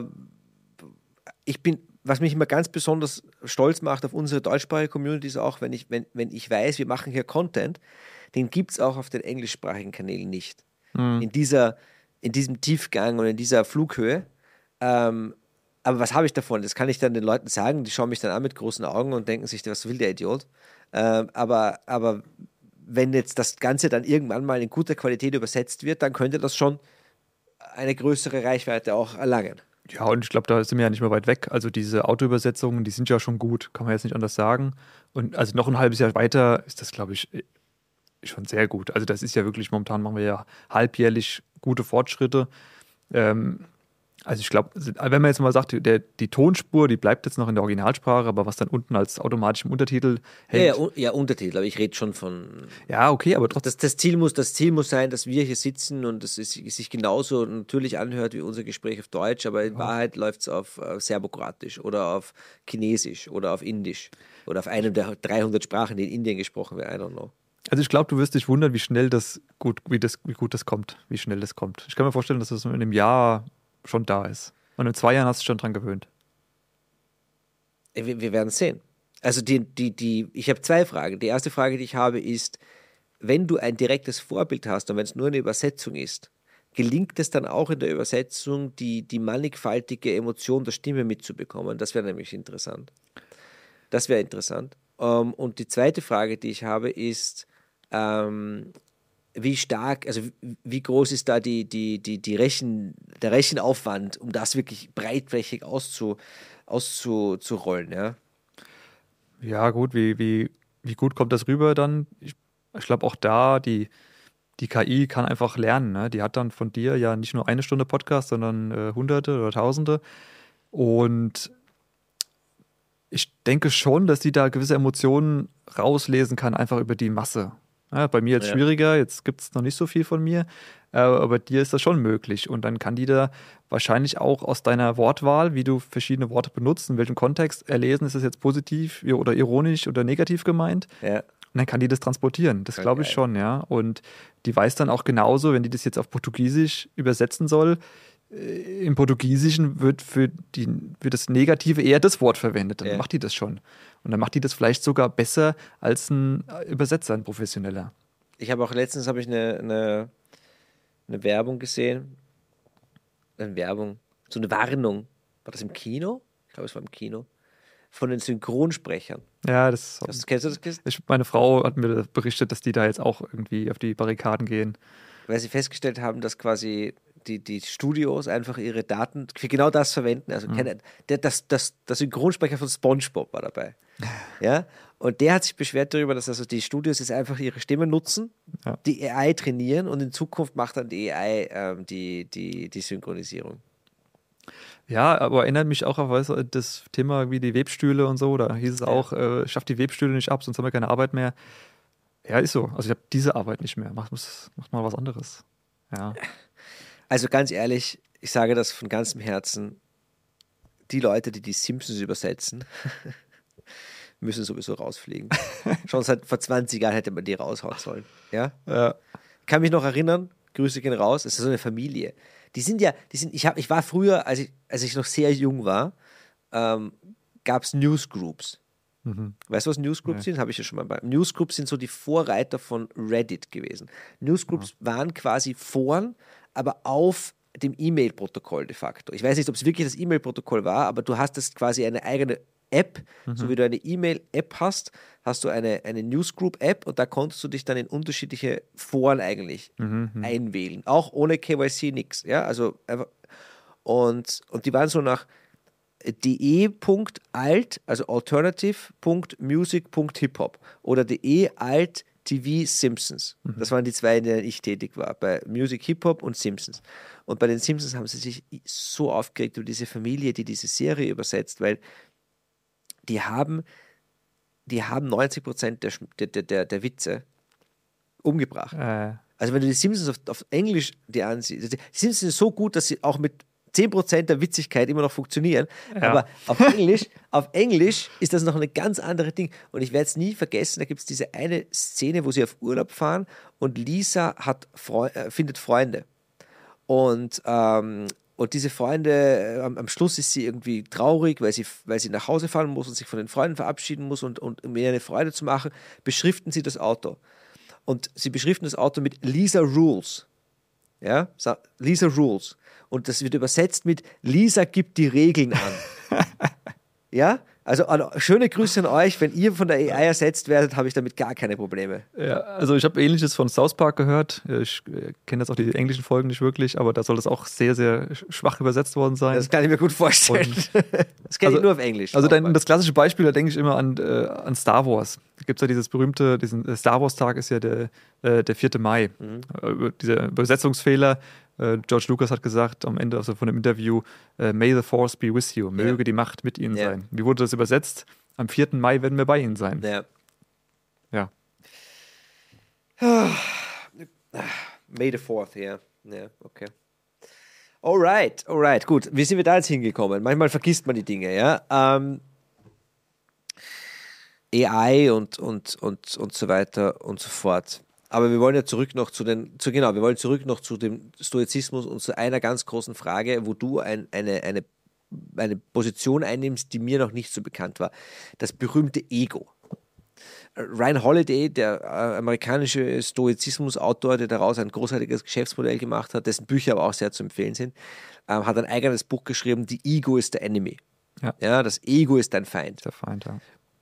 was mich immer ganz besonders stolz macht auf unsere deutschsprachige Community ist auch, wenn ich weiß, wir machen hier Content, den gibt es auch auf den englischsprachigen Kanälen nicht. In diesem Tiefgang und in dieser Flughöhe. Aber was habe ich davon? Das kann ich dann den Leuten sagen, die schauen mich dann an mit großen Augen und denken sich, was will der Idiot? Aber wenn jetzt das Ganze dann irgendwann mal in guter Qualität übersetzt wird, dann könnte das schon eine größere Reichweite auch erlangen. Ja, und ich glaube, da sind wir ja nicht mehr weit weg. Also diese Autoübersetzungen, die sind ja schon gut, kann man jetzt nicht anders sagen. Und also noch ein halbes Jahr weiter ist das, glaube ich, schon sehr gut. Also das ist ja wirklich, momentan machen wir ja halbjährlich gute Fortschritte. Also ich glaube, wenn man jetzt mal sagt, die Tonspur, die bleibt jetzt noch in der Originalsprache, aber was dann unten als automatisch im Untertitel hängt. Ja, Untertitel, aber ich rede schon von... Ja, okay, aber trotzdem... Das Ziel muss sein, dass wir hier sitzen und es sich genauso natürlich anhört wie unser Gespräch auf Deutsch, aber in Wahrheit läuft es auf Serbokroatisch oder auf Chinesisch oder auf Indisch oder auf einem der 300 Sprachen, die in Indien gesprochen werden, I don't know. Also ich glaube, du wirst dich wundern, wie schnell wie gut das kommt, wie schnell das kommt. Ich kann mir vorstellen, dass das in einem Jahr schon da ist. Und in 2 Jahren hast du dich schon dran gewöhnt. Wir werden es sehen. Also ich habe 2 Fragen. Die erste Frage, die ich habe, ist, wenn du ein direktes Vorbild hast und wenn es nur eine Übersetzung ist, gelingt es dann auch in der Übersetzung, die mannigfaltige Emotion der Stimme mitzubekommen? Das wäre nämlich interessant. Das wäre interessant. Und die zweite Frage, die ich habe, ist, wie stark, also wie groß ist da der Rechenaufwand, um das wirklich breitflächig auszurollen, ja? Ja, gut, wie gut kommt das rüber dann? Ich glaube auch da, die KI kann einfach lernen. Ne? Die hat dann von dir ja nicht nur 1 Stunde Podcast, sondern Hunderte oder Tausende. Und ich denke schon, dass die da gewisse Emotionen rauslesen kann, einfach über die Masse. Ja, bei mir jetzt schwieriger, jetzt gibt es noch nicht so viel von mir, aber bei dir ist das schon möglich. Und dann kann die da wahrscheinlich auch aus deiner Wortwahl, wie du verschiedene Worte benutzt, in welchem Kontext erlesen, ist das jetzt positiv oder ironisch oder negativ gemeint. Ja. Und dann kann die das transportieren. Das glaube ich schon, ja. Und die weiß dann auch genauso, wenn die das jetzt auf Portugiesisch übersetzen soll, im Portugiesischen wird für das Negative eher das Wort verwendet. Dann macht die das schon. Und dann macht die das vielleicht sogar besser als ein Übersetzer, ein Professioneller. Ich habe auch letztens eine Werbung gesehen. So eine Warnung. War das im Kino? Ich glaube, es war im Kino. Von den Synchronsprechern. Ja, Kennst du das? Meine Frau hat mir berichtet, dass die da jetzt auch irgendwie auf die Barrikaden gehen. Weil sie festgestellt haben, dass quasi die Studios einfach ihre Daten für genau das verwenden. Also der Synchronsprecher von SpongeBob war dabei. Ja? Und der hat sich beschwert darüber, dass also die Studios jetzt einfach ihre Stimme nutzen, die AI trainieren und in Zukunft macht dann die AI die Synchronisierung. Ja, aber erinnert mich auch auf das Thema wie die Webstühle und so. Da hieß es auch, schafft die Webstühle nicht ab, sonst haben wir keine Arbeit mehr. Ja, ist so. Also ich habe diese Arbeit nicht mehr. Macht mal was anderes. Ja. Also ganz ehrlich, ich sage das von ganzem Herzen, die Leute, die Simpsons übersetzen, müssen sowieso rausfliegen. Schon vor 20 Jahren hätte man die raushauen sollen. Ja? Ich kann mich noch erinnern, Grüße gehen raus, es ist so eine Familie. Ich war früher, als ich noch sehr jung war, gab es Newsgroups. Weißt du, was Newsgroups sind? Habe ich ja schon mal bei. Newsgroups sind so die Vorreiter von Reddit gewesen. Newsgroups waren quasi Foren, aber auf dem E-Mail-Protokoll de facto. Ich weiß nicht, ob es wirklich das E-Mail-Protokoll war, aber du hast quasi eine eigene App. So wie du eine E-Mail-App hast, hast du eine Newsgroup-App und da konntest du dich dann in unterschiedliche Foren eigentlich einwählen. Auch ohne KYC nix. Ja, also einfach. Und die waren so nach de.alt, also alternative.music.hiphop oder de.alt TV Simpsons. Das waren die 2, in denen ich tätig war, bei Music Hip-Hop und Simpsons. Und bei den Simpsons haben sie sich so aufgeregt über diese Familie, die diese Serie übersetzt, weil die haben die haben 90% der Witze umgebracht. Also wenn du die Simpsons auf Englisch dir ansiehst, die Simpsons sind so gut, dass sie auch mit 10% der Witzigkeit immer noch funktionieren. Ja. Aber auf Englisch ist das noch eine ganz andere Ding. Und ich werde es nie vergessen, da gibt es diese eine Szene, wo sie auf Urlaub fahren und Lisa findet Freunde. Und diese Freunde, am Schluss ist sie irgendwie traurig, weil sie nach Hause fahren muss und sich von den Freunden verabschieden muss. Und um ihr eine Freude zu machen, beschriften sie das Auto. Und sie beschriften das Auto mit Lisa Rules. Ja, Lisa Rules. Und das wird übersetzt mit Lisa gibt die Regeln an. Ja, also schöne Grüße an euch. Wenn ihr von der AI ersetzt werdet, habe ich damit gar keine Probleme. Ja, also ich habe Ähnliches von South Park gehört. Ich kenne jetzt auch die englischen Folgen nicht wirklich, aber da soll das auch sehr, sehr schwach übersetzt worden sein. Das kann ich mir gut vorstellen. Das kenne ich nur auf Englisch. Also das klassische Beispiel, da denke ich immer an Star Wars. Da gibt es ja diesen Star Wars-Tag ist ja der 4. Mai. Dieser Übersetzungsfehler. George Lucas hat gesagt am Ende von dem Interview, May the Force be with you, möge die Macht mit Ihnen sein. Wie wurde das übersetzt? Am 4. Mai werden wir bei Ihnen sein. Ja. May the 4th, ja. Ja, okay. Alright, gut. Wie sind wir da jetzt hingekommen? Manchmal vergisst man die Dinge, ja. AI und so weiter und so fort. Aber wir wollen ja zurück noch zu dem Stoizismus und zu einer ganz großen Frage, wo du eine Position einnimmst, die mir noch nicht so bekannt war. Das berühmte Ego. Ryan Holiday, der amerikanische Stoizismus-Autor, der daraus ein großartiges Geschäftsmodell gemacht hat, dessen Bücher aber auch sehr zu empfehlen sind, hat ein eigenes Buch geschrieben, The Ego is the Enemy. Ja, das Ego ist dein Feind. Der Feind, ja.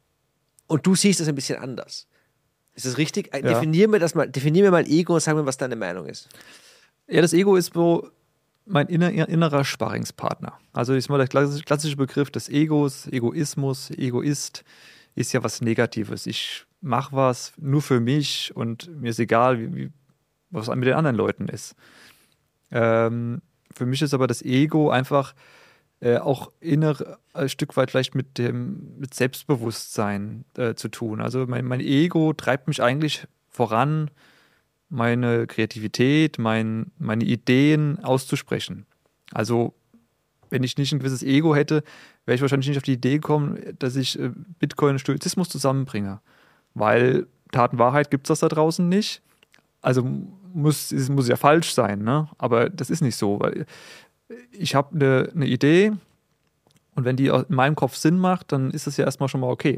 Und du siehst das ein bisschen anders. Ist das richtig? Ja. Definier mir mal Ego und sag mir, was deine Meinung ist. Ja, das Ego ist so mein innerer Sparringspartner. Also ist mal der klassische Begriff des Egos, Egoismus, Egoist ist ja was Negatives. Ich mache was nur für mich und mir ist egal, was mit den anderen Leuten ist. Für mich ist aber das Ego einfach auch ein Stück weit vielleicht mit Selbstbewusstsein zu tun. Also mein Ego treibt mich eigentlich voran, meine Kreativität, meine Ideen auszusprechen. Also wenn ich nicht ein gewisses Ego hätte, wäre ich wahrscheinlich nicht auf die Idee gekommen, dass ich Bitcoin und Stoizismus zusammenbringe. Weil Tat und Wahrheit gibt es das da draußen nicht. Also muss ja falsch sein, ne? Aber das ist nicht so, weil ich habe eine Idee und wenn die in meinem Kopf Sinn macht, dann ist das ja erstmal schon mal okay.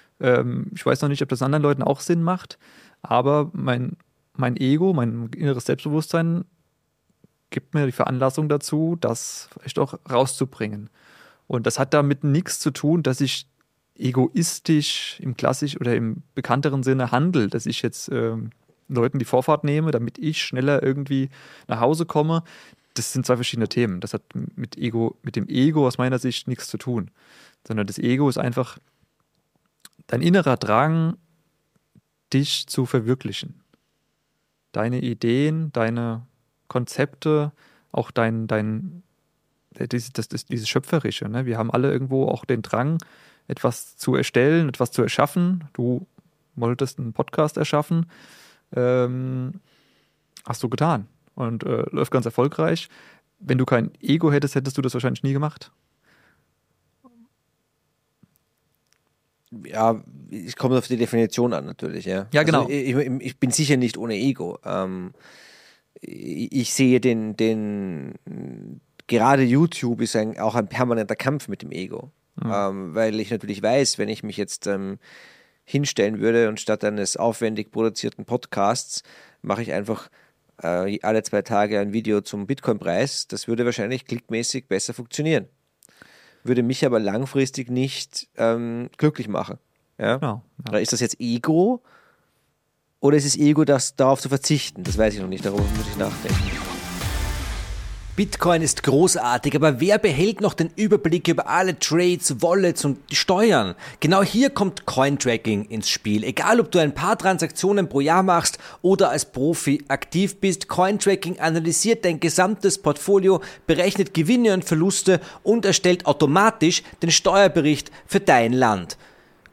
Ich weiß noch nicht, ob das anderen Leuten auch Sinn macht, aber mein Ego, mein inneres Selbstbewusstsein gibt mir die Veranlassung dazu, das vielleicht auch rauszubringen. Und das hat damit nichts zu tun, dass ich egoistisch im klassisch oder im bekannteren Sinne handle, dass ich jetzt Leuten die Vorfahrt nehme, damit ich schneller irgendwie nach Hause komme. Das sind zwei verschiedene Themen. Das hat mit dem Ego aus meiner Sicht nichts zu tun. Sondern das Ego ist einfach dein innerer Drang, dich zu verwirklichen. Deine Ideen, deine Konzepte, auch dieses Schöpferische. Ne? Wir haben alle irgendwo auch den Drang, etwas zu erstellen, etwas zu erschaffen. Du wolltest einen Podcast erschaffen. Hast du getan. Und läuft ganz erfolgreich. Wenn du kein Ego hättest, hättest du das wahrscheinlich nie gemacht. Ja, es kommt auf die Definition an natürlich. Ja, genau. Also ich bin sicher nicht ohne Ego. Ich sehe gerade YouTube ist auch ein permanenter Kampf mit dem Ego. Weil ich natürlich weiß, wenn ich mich jetzt hinstellen würde und statt eines aufwendig produzierten Podcasts mache ich einfach alle 2 Tage ein Video zum Bitcoin-Preis, das würde wahrscheinlich klickmäßig besser funktionieren. Würde mich aber langfristig nicht glücklich machen. Ja? Genau, ja. Oder ist das jetzt Ego oder ist es Ego, darauf zu verzichten? Das weiß ich noch nicht, darüber muss ich nachdenken. Bitcoin ist großartig, aber wer behält noch den Überblick über alle Trades, Wallets und die Steuern? Genau hier kommt Cointracking ins Spiel. Egal, ob du ein paar Transaktionen pro Jahr machst oder als Profi aktiv bist, Cointracking analysiert dein gesamtes Portfolio, berechnet Gewinne und Verluste und erstellt automatisch den Steuerbericht für dein Land.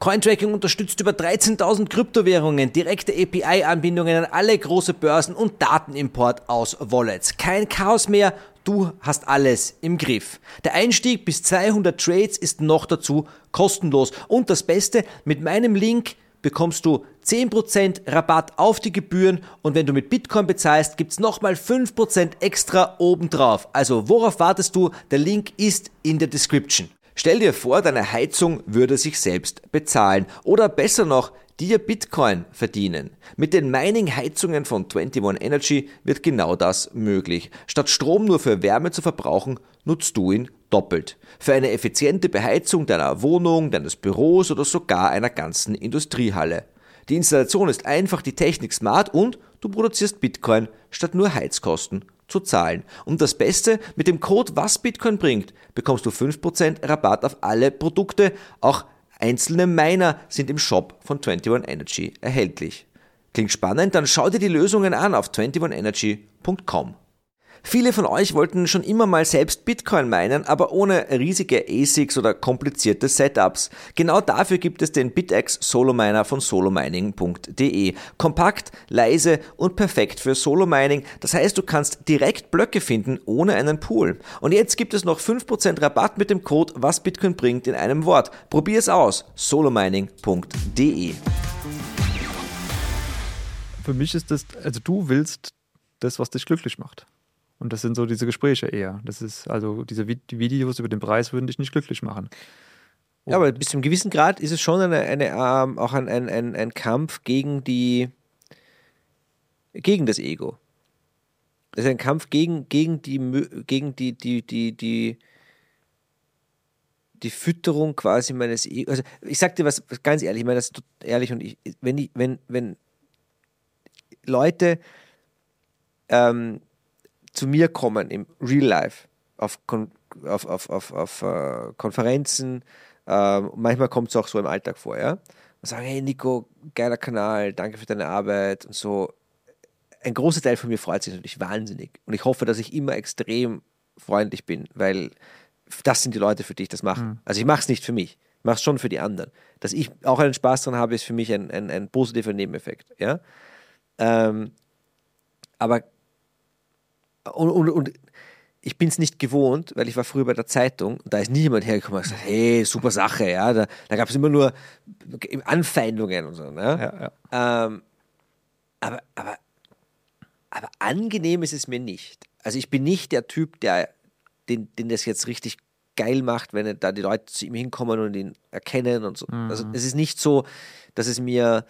Cointracking unterstützt über 13.000 Kryptowährungen, direkte API-Anbindungen an alle große Börsen und Datenimport aus Wallets. Kein Chaos mehr, du hast alles im Griff. Der Einstieg bis 200 Trades ist noch dazu kostenlos. Und das Beste, mit meinem Link bekommst du 10% Rabatt auf die Gebühren und wenn du mit Bitcoin bezahlst, gibt's nochmal 5% extra obendrauf. Also worauf wartest du? Der Link ist in der Description. Stell dir vor, deine Heizung würde sich selbst bezahlen oder besser noch, dir Bitcoin verdienen. Mit den Mining-Heizungen von 21 Energy wird genau das möglich. Statt Strom nur für Wärme zu verbrauchen, nutzt du ihn doppelt. Für eine effiziente Beheizung deiner Wohnung, deines Büros oder sogar einer ganzen Industriehalle. Die Installation ist einfach, die Technik smart und du produzierst Bitcoin, statt nur Heizkosten zu zahlen. Und das Beste, mit dem Code Was Bitcoin bringt, bekommst du 5% Rabatt auf alle Produkte. Auch einzelne Miner sind im Shop von 21 Energy erhältlich. Klingt spannend? Dann schau dir die Lösungen an auf 21energy.com. Viele von euch wollten schon immer mal selbst Bitcoin minen, aber ohne riesige ASICs oder komplizierte Setups. Genau dafür gibt es den BitX Solo Miner von solomining.de. Kompakt, leise und perfekt für Solo Mining. Das heißt, du kannst direkt Blöcke finden ohne einen Pool. Und jetzt gibt es noch 5% Rabatt mit dem Code Was Bitcoin bringt in einem Wort. Probier es aus. solomining.de. Für mich ist das, also du willst das, was dich glücklich macht. Und das sind so diese Gespräche eher. Das ist also die Videos über den Preis würden dich nicht glücklich machen. Ja, aber bis zu einem gewissen Grad ist es schon auch ein Kampf gegen das Ego. Das ist ein Kampf gegen die Fütterung quasi meines Egos. Also ich sag dir was ganz ehrlich, ich meine das ehrlich und wenn Leute zu mir kommen im Real Life, auf Konferenzen, manchmal kommt es auch so im Alltag vor, ja, und sagen, hey Nico, geiler Kanal, danke für deine Arbeit und so. Ein großer Teil von mir freut sich natürlich wahnsinnig und ich hoffe, dass ich immer extrem freundlich bin, weil das sind die Leute, für die ich das mache. Mhm. Also ich mache es nicht für mich, ich mache es schon für die anderen. Dass ich auch einen Spaß dran habe, ist für mich ein positiver Nebeneffekt, ja. Aber und ich bin es nicht gewohnt, weil ich war früher bei der Zeitung und da ist nie jemand hergekommen und gesagt, hey, super Sache, ja. Da gab es immer nur Anfeindungen und so. Ne? Ja. Aber angenehm ist es mir nicht. Also ich bin nicht der Typ, den das jetzt richtig geil macht, wenn da die Leute zu ihm hinkommen und ihn erkennen und so. Mhm. Also es ist nicht so, dass es mir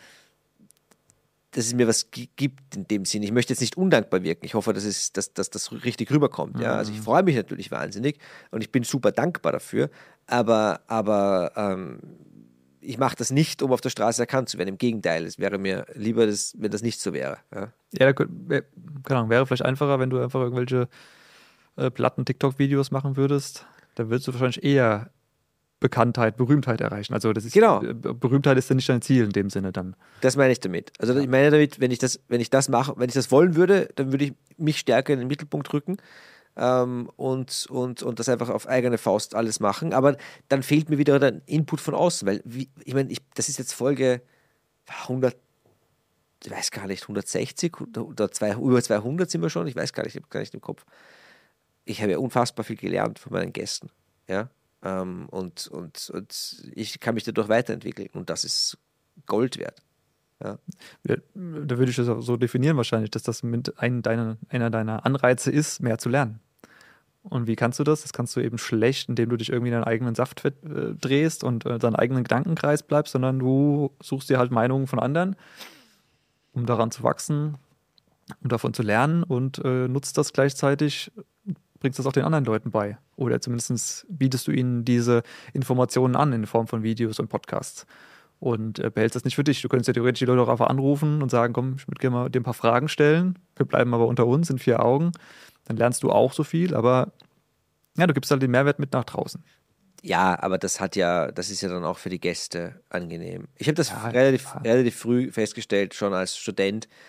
was gibt in dem Sinn. Ich möchte jetzt nicht undankbar wirken. Ich hoffe, dass das richtig rüberkommt. Ja? Also ich freue mich natürlich wahnsinnig und ich bin super dankbar dafür, aber ich mache das nicht, um auf der Straße erkannt zu werden. Im Gegenteil, es wäre mir lieber, wenn das nicht so wäre. Ja, keine Ahnung, wäre vielleicht einfacher, wenn du einfach irgendwelche platten TikTok-Videos machen würdest. Dann würdest du wahrscheinlich eher Bekanntheit, Berühmtheit erreichen. Also das ist, genau. Berühmtheit ist ja nicht dein Ziel in dem Sinne dann. Das meine ich damit. Also ich meine damit, wenn ich das mache, wenn ich das wollen würde, dann würde ich mich stärker in den Mittelpunkt rücken und das einfach auf eigene Faust alles machen. Aber dann fehlt mir wieder der Input von außen, weil das ist jetzt Folge 100, ich weiß gar nicht, 160 oder über 200 sind wir schon, ich weiß gar nicht, ich habe gar nicht im Kopf. Ich habe ja unfassbar viel gelernt von meinen Gästen, ja. Und ich kann mich dadurch weiterentwickeln und das ist Gold wert. Ja. Da würde ich das auch so definieren wahrscheinlich, dass das mit einer deiner Anreize ist, mehr zu lernen. Und wie kannst du das? Das kannst du eben schlecht, indem du dich irgendwie in deinen eigenen Saft drehst und deinen eigenen Gedankenkreis bleibst, sondern du suchst dir halt Meinungen von anderen, um daran zu wachsen, um davon zu lernen und nutzt das gleichzeitig, bringst das auch den anderen Leuten bei. Oder zumindest bietest du ihnen diese Informationen an in Form von Videos und Podcasts. Und behältst das nicht für dich. Du könntest ja theoretisch die Leute auch einfach anrufen und sagen, komm, ich würde gerne mal dir ein paar Fragen stellen. Wir bleiben aber unter uns in 4 Augen. Dann lernst du auch so viel, aber ja, du gibst halt den Mehrwert mit nach draußen. Ja, aber das ist ja dann auch für die Gäste angenehm. Ich habe das relativ früh festgestellt, schon als Student,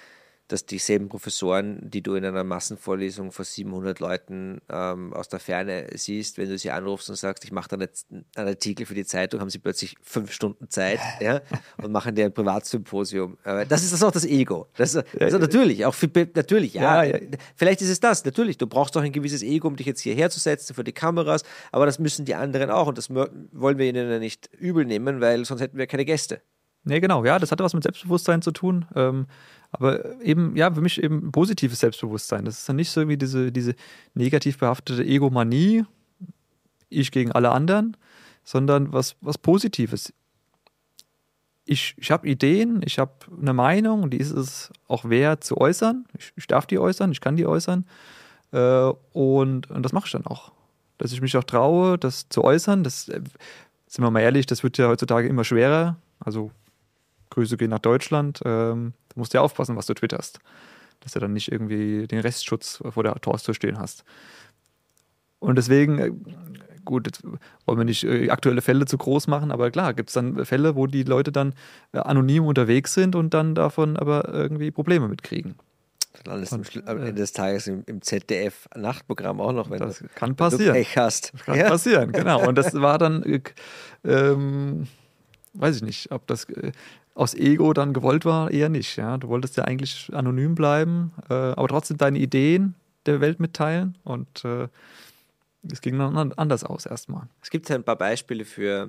dass dieselben Professoren, die du in einer Massenvorlesung vor 700 Leuten aus der Ferne siehst, wenn du sie anrufst und sagst, ich mache dann jetzt einen Artikel für die Zeitung, haben sie plötzlich 5 Stunden Zeit, ja, und machen dir ein Privatsymposium. Das ist auch das Ego. Das ist, also natürlich, auch für, natürlich, ja. Vielleicht ist es das, natürlich. Du brauchst auch ein gewisses Ego, um dich jetzt hierher zu setzen für die Kameras, aber das müssen die anderen auch und das wollen wir ihnen ja nicht übel nehmen, weil sonst hätten wir keine Gäste. Nee, genau, ja, das hatte was mit Selbstbewusstsein zu tun. Aber eben, ja, für mich eben positives Selbstbewusstsein. Das ist dann nicht so wie diese negativ behaftete Egomanie, ich gegen alle anderen, sondern was Positives. Ich habe Ideen, ich habe eine Meinung, die ist es auch wert zu äußern. Ich darf die äußern, ich kann die äußern. Und das mache ich dann auch. Dass ich mich auch traue, das zu äußern. Das, sind wir mal ehrlich, das wird ja heutzutage immer schwerer. Also Grüße gehen nach Deutschland. Du musst ja aufpassen, was du twitterst. Dass du dann nicht irgendwie den Restschutz vor der Torstür stehen hast. Und deswegen, gut, jetzt wollen wir nicht aktuelle Fälle zu groß machen, aber klar, gibt es dann Fälle, wo die Leute dann anonym unterwegs sind und dann davon aber irgendwie Probleme mitkriegen. Dann alles am Ende des Tages im ZDF-Nachtprogramm auch noch, wenn das kann passieren. Du Pech hast. Das kann passieren, genau. Und das war dann, weiß ich nicht, ob das aus Ego dann gewollt war, eher nicht. Ja? Du wolltest ja eigentlich anonym bleiben, aber trotzdem deine Ideen der Welt mitteilen und es ging dann anders aus erstmal. Es gibt ein paar Beispiele für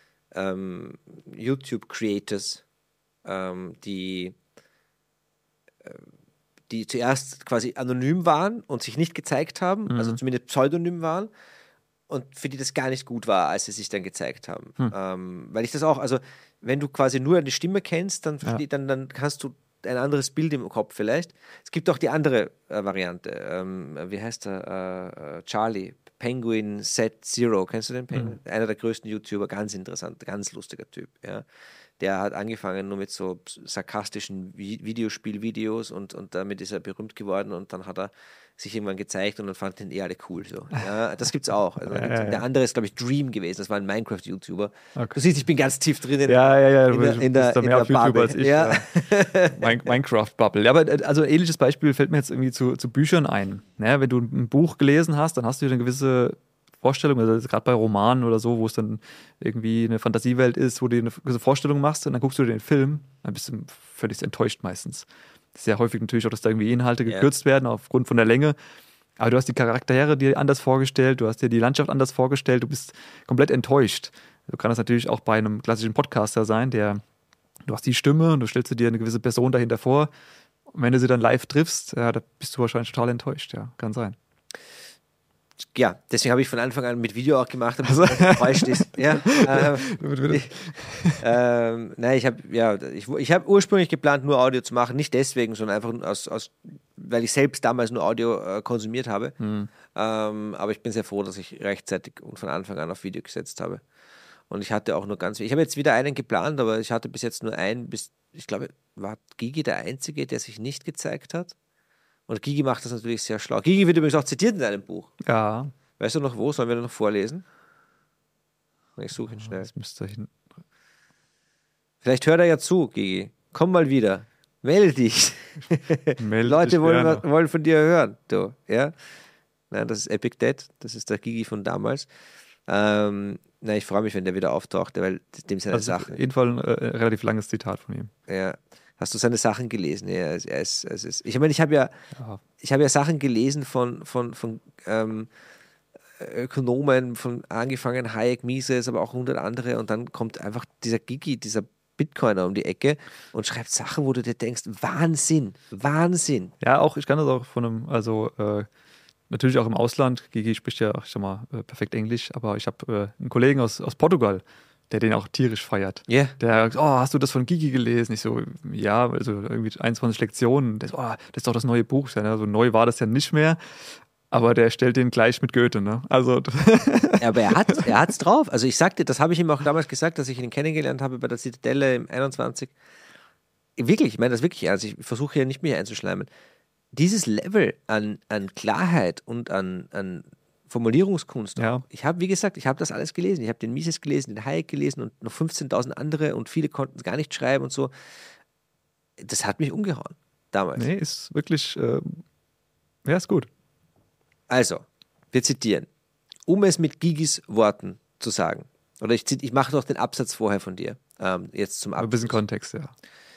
YouTube-Creators, die zuerst quasi anonym waren und sich nicht gezeigt haben, also zumindest pseudonym waren und für die das gar nicht gut war, als sie sich dann gezeigt haben. Weil ich das auch, also wenn du quasi nur eine Stimme kennst, dann hast du ein anderes Bild im Kopf vielleicht. Es gibt auch die andere Variante. Wie heißt der? Charlie, Penguin Set Zero. Kennst du den Penguin? Einer der größten YouTuber, ganz interessant, ganz lustiger Typ. Ja. Der hat angefangen nur mit so sarkastischen Videospielvideos und damit ist er berühmt geworden und dann hat er sich irgendwann gezeigt und dann fanden ihn alle cool. So. Ja, das gibt's auch. Also, der andere ist, glaube ich, Dream gewesen. Das war ein Minecraft-YouTuber. Okay. Du siehst, ich bin ganz tief drin in der mehr auf YouTube als ich. Ja. Minecraft-Bubble. Ja, aber also ein ähnliches Beispiel fällt mir jetzt irgendwie zu Büchern ein. Ja, wenn du ein Buch gelesen hast, dann hast du eine gewisse Vorstellung, also gerade bei Romanen oder so, wo es dann irgendwie eine Fantasiewelt ist, wo du eine gewisse Vorstellung machst und dann guckst du dir den Film, dann bist du völlig enttäuscht meistens. Sehr häufig natürlich auch, dass da irgendwie Inhalte gekürzt werden aufgrund von der Länge. Aber du hast die Charaktere dir anders vorgestellt, du hast dir die Landschaft anders vorgestellt, du bist komplett enttäuscht. Du kannst das natürlich auch bei einem klassischen Podcaster sein, du hast die Stimme und du stellst dir eine gewisse Person dahinter vor. Und wenn du sie dann live triffst, da bist du wahrscheinlich total enttäuscht, ja, kann sein. Ja, deswegen habe ich von Anfang an mit Video auch gemacht, damit es enttäuscht ist. Ja, ich habe ursprünglich geplant, nur Audio zu machen, nicht deswegen, sondern einfach weil ich selbst damals nur Audio konsumiert habe. Aber ich bin sehr froh, dass ich rechtzeitig und von Anfang an auf Video gesetzt habe. Und ich hatte auch nur ich habe jetzt wieder einen geplant, aber ich hatte bis jetzt nur einen, ich glaube, war Gigi der Einzige, der sich nicht gezeigt hat. Und Gigi macht das natürlich sehr schlau. Gigi wird übrigens auch zitiert in deinem Buch. Ja. Weißt du noch wo? Sollen wir noch vorlesen? Ich suche ihn schnell. Das müsste hinten. Vielleicht hört er ja zu, Gigi. Komm mal wieder. Melde dich. Leute wollen von dir hören. Du, ja? Nein, das ist Epic Dead. Das ist der Gigi von damals. Ich freue mich, wenn der wieder auftaucht, weil dem seine Sachen. Auf jeden Fall ein relativ langes Zitat von ihm. Ja. Hast du seine Sachen gelesen? Ja, ich meine, ich habe ja Sachen gelesen von Ökonomen, von angefangen Hayek, Mises, aber auch 100 andere und dann kommt einfach dieser Gigi, dieser Bitcoiner um die Ecke und schreibt Sachen, wo du dir denkst, Wahnsinn. Ja, auch, ich kann das auch von einem, natürlich auch im Ausland, Gigi spricht ja, ich sag mal, perfekt Englisch, aber ich habe einen Kollegen aus Portugal, der den auch tierisch feiert. Yeah. Der sagt, hast du das von Gigi gelesen? Ich so, ja, also irgendwie 21 Lektionen. Der so, das ist doch das neue Buch. Ja, so neu war das ja nicht mehr, aber der stellt den gleich mit Goethe, ne? Also. Ja, aber er hat's drauf. Also ich sagte, das habe ich ihm auch damals gesagt, dass ich ihn kennengelernt habe bei der Zitadelle im 21. Wirklich, ich meine das wirklich ernst. Ich versuche hier nicht mehr einzuschleimen. Dieses Level an Klarheit und an Formulierungskunst. Ja. Ich habe, wie gesagt, das alles gelesen. Ich habe den Mises gelesen, den Hayek gelesen und noch 15.000 andere und viele konnten es gar nicht schreiben und so. Das hat mich umgehauen. damals. Nee, ist wirklich, ja, ist gut. Also, wir zitieren. Um es mit Gigis Worten zu sagen. Oder ich mache noch den Absatz vorher von dir. Jetzt zum Abschluss. Ein bisschen Kontext, ja.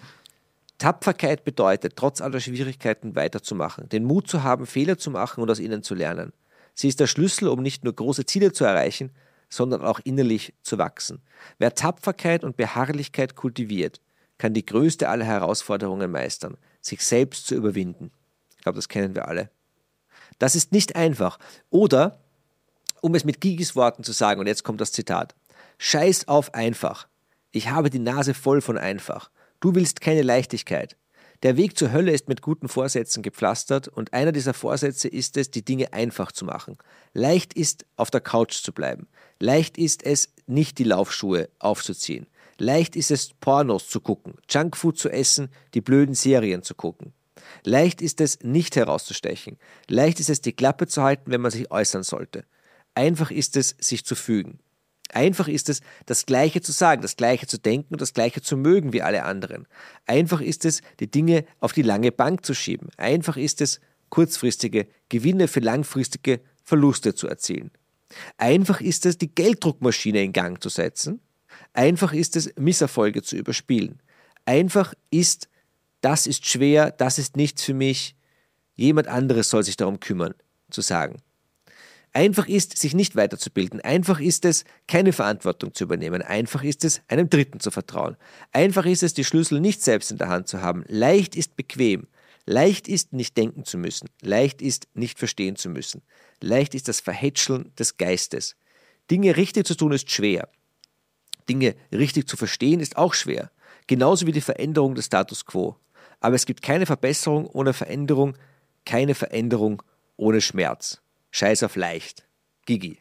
Tapferkeit bedeutet, trotz aller Schwierigkeiten weiterzumachen, den Mut zu haben, Fehler zu machen und aus ihnen zu lernen. Sie ist der Schlüssel, um nicht nur große Ziele zu erreichen, sondern auch innerlich zu wachsen. Wer Tapferkeit und Beharrlichkeit kultiviert, kann die größte aller Herausforderungen meistern, sich selbst zu überwinden. Ich glaube, das kennen wir alle. Das ist nicht einfach. Oder, um es mit Gigis Worten zu sagen, und jetzt kommt das Zitat: Scheiß auf einfach. Ich habe die Nase voll von einfach. Du willst keine Leichtigkeit. Der Weg zur Hölle ist mit guten Vorsätzen gepflastert und einer dieser Vorsätze ist es, die Dinge einfach zu machen. Leicht ist, auf der Couch zu bleiben. Leicht ist es, nicht die Laufschuhe aufzuziehen. Leicht ist es, Pornos zu gucken, Junkfood zu essen, die blöden Serien zu gucken. Leicht ist es, nicht herauszustechen. Leicht ist es, die Klappe zu halten, wenn man sich äußern sollte. Einfach ist es, sich zu fügen. Einfach ist es, das Gleiche zu sagen, das Gleiche zu denken und das Gleiche zu mögen wie alle anderen. Einfach ist es, die Dinge auf die lange Bank zu schieben. Einfach ist es, kurzfristige Gewinne für langfristige Verluste zu erzielen. Einfach ist es, die Gelddruckmaschine in Gang zu setzen. Einfach ist es, Misserfolge zu überspielen. Einfach ist, das ist schwer, das ist nichts für mich, jemand anderes soll sich darum kümmern, zu sagen. Einfach ist, sich nicht weiterzubilden. Einfach ist es, keine Verantwortung zu übernehmen. Einfach ist es, einem Dritten zu vertrauen. Einfach ist es, die Schlüssel nicht selbst in der Hand zu haben. Leicht ist bequem. Leicht ist, nicht denken zu müssen. Leicht ist, nicht verstehen zu müssen. Leicht ist das Verhätscheln des Geistes. Dinge richtig zu tun ist schwer. Dinge richtig zu verstehen ist auch schwer. Genauso wie die Veränderung des Status quo. Aber es gibt keine Verbesserung ohne Veränderung, keine Veränderung ohne Schmerz. Scheiß auf leicht. Gigi.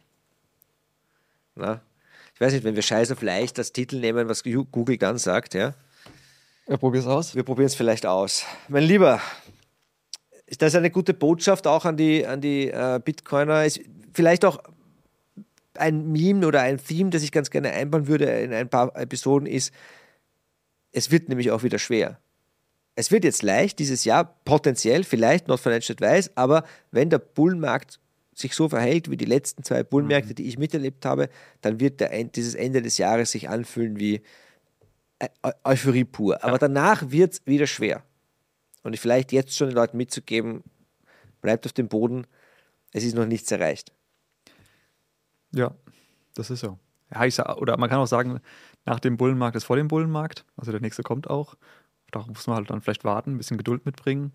Na? Ich weiß nicht, wenn wir Scheiß auf leicht als Titel nehmen, was Google dann sagt, ja? Ja, probier's aus. Wir probieren es vielleicht aus. Mein Lieber, das ist eine gute Botschaft auch an die Bitcoiner. Ist vielleicht auch ein Meme oder ein Theme, das ich ganz gerne einbauen würde in ein paar Episoden, ist, es wird nämlich auch wieder schwer. Es wird jetzt leicht dieses Jahr, potenziell, vielleicht, not financial advice, aber wenn der Bullenmarkt sich so verhält wie die letzten 2 Bullenmärkte, die ich miterlebt habe, dann wird dieses Ende des Jahres sich anfühlen wie Euphorie pur. Aber danach wird es wieder schwer. Und vielleicht jetzt schon den Leuten mitzugeben, bleibt auf dem Boden, es ist noch nichts erreicht. Ja, das ist so. Ja, oder man kann auch sagen, nach dem Bullenmarkt ist vor dem Bullenmarkt. Also der nächste kommt auch. Darauf muss man halt dann vielleicht warten, ein bisschen Geduld mitbringen.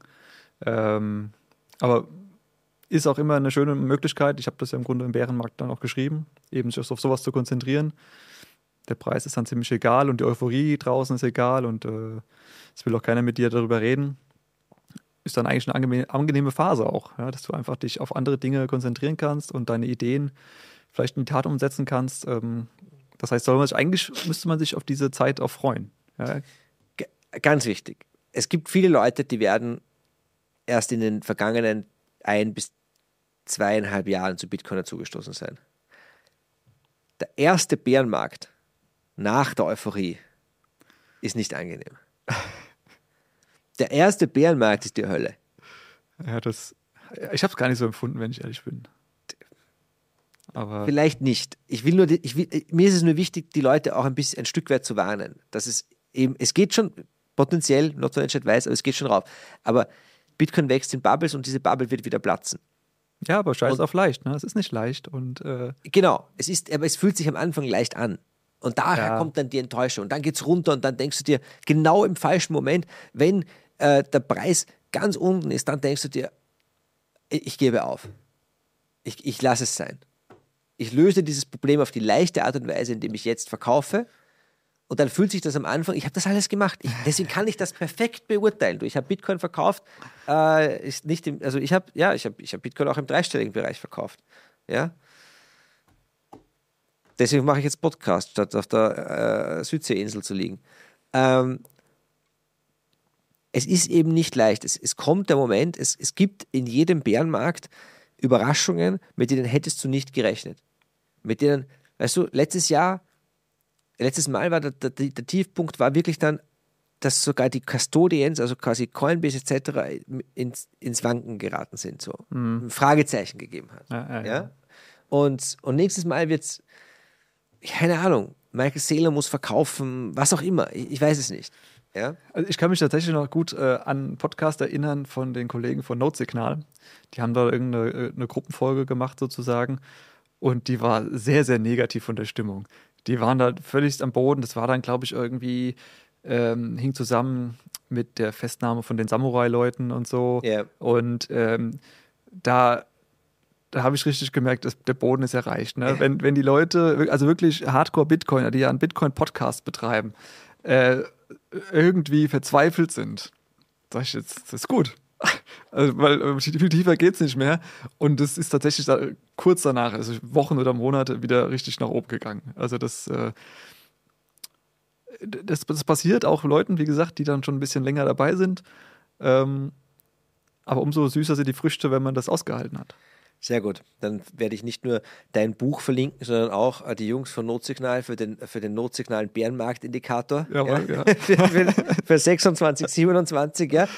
Aber ist auch immer eine schöne Möglichkeit. Ich habe das ja im Grunde im Bärenmarkt dann auch geschrieben, eben sich auf sowas zu konzentrieren. Der Preis ist dann ziemlich egal und die Euphorie draußen ist egal und es will auch keiner mit dir darüber reden. Ist dann eigentlich eine angenehme Phase auch, ja, dass du einfach dich auf andere Dinge konzentrieren kannst und deine Ideen vielleicht in die Tat umsetzen kannst. Das heißt, eigentlich müsste man sich auf diese Zeit auch freuen. Ja. Ganz wichtig. Es gibt viele Leute, die werden erst in den vergangenen 1 bis 2,5 Jahren zu Bitcoin dazugestoßen sein. Der erste Bärenmarkt nach der Euphorie ist nicht angenehm. Der erste Bärenmarkt ist die Hölle. Ja, ich habe es gar nicht so empfunden, wenn ich ehrlich bin. Aber vielleicht nicht. Mir ist es nur wichtig, die Leute auch ein Stück weit zu warnen. Dass es geht schon potenziell, not so weiß, aber es geht schon rauf. Aber Bitcoin wächst in Bubbles und diese Bubble wird wieder platzen. Ja, aber scheiß auf leicht, ne? Es ist nicht leicht. Und, genau, aber es fühlt sich am Anfang leicht an. Und daher kommt dann die Enttäuschung. Und dann geht es runter und dann denkst du dir, genau im falschen Moment, wenn der Preis ganz unten ist, dann denkst du dir, ich gebe auf. Ich lasse es sein. Ich löse dieses Problem auf die leichte Art und Weise, indem ich jetzt verkaufe. Und dann fühlt sich das am Anfang, ich habe das alles gemacht. Deswegen kann ich das perfekt beurteilen. Ich habe Bitcoin verkauft, ich habe Bitcoin auch im 3-stelligen Bereich verkauft. Ja? Deswegen mache ich jetzt Podcast, statt auf der Südseeinsel zu liegen. Es ist eben nicht leicht. Es kommt der Moment, es gibt in jedem Bärenmarkt Überraschungen, mit denen hättest du nicht gerechnet. Mit denen, weißt du, letztes Mal war der Tiefpunkt war wirklich dann dass sogar die Custodians, also quasi Coinbase etc., ins Wanken geraten sind, so ein Fragezeichen gegeben hat. Ja? Und nächstes Mal wird es, keine Ahnung, Michael Saylor muss verkaufen, was auch immer, ich weiß es nicht. Ja? Also ich kann mich tatsächlich noch gut an einen Podcast erinnern von den Kollegen von Notsignal. Die haben da irgendeine Gruppenfolge gemacht sozusagen und die war sehr, sehr negativ von der Stimmung. Die waren da völlig am Boden. Das war dann, glaube ich, irgendwie, hing zusammen mit der Festnahme von den Samurai-Leuten und so. Yeah. Und da habe ich richtig gemerkt, dass der Boden ist erreicht. Ne? Wenn die Leute, also wirklich Hardcore-Bitcoiner, die ja einen Bitcoin-Podcast betreiben, irgendwie verzweifelt sind, sag ich jetzt, das ist gut. Also, weil viel tiefer geht es nicht mehr. Und es ist tatsächlich kurz danach, also Wochen oder Monate, wieder richtig nach oben gegangen. Also das passiert auch Leuten, wie gesagt, die dann schon ein bisschen länger dabei sind. Aber umso süßer sind die Früchte, wenn man das ausgehalten hat. Sehr gut. Dann werde ich nicht nur dein Buch verlinken, sondern auch die Jungs von Notsignal für den Notsignalen Bärenmarktindikator. Jawohl, ja. für 26, 27, ja.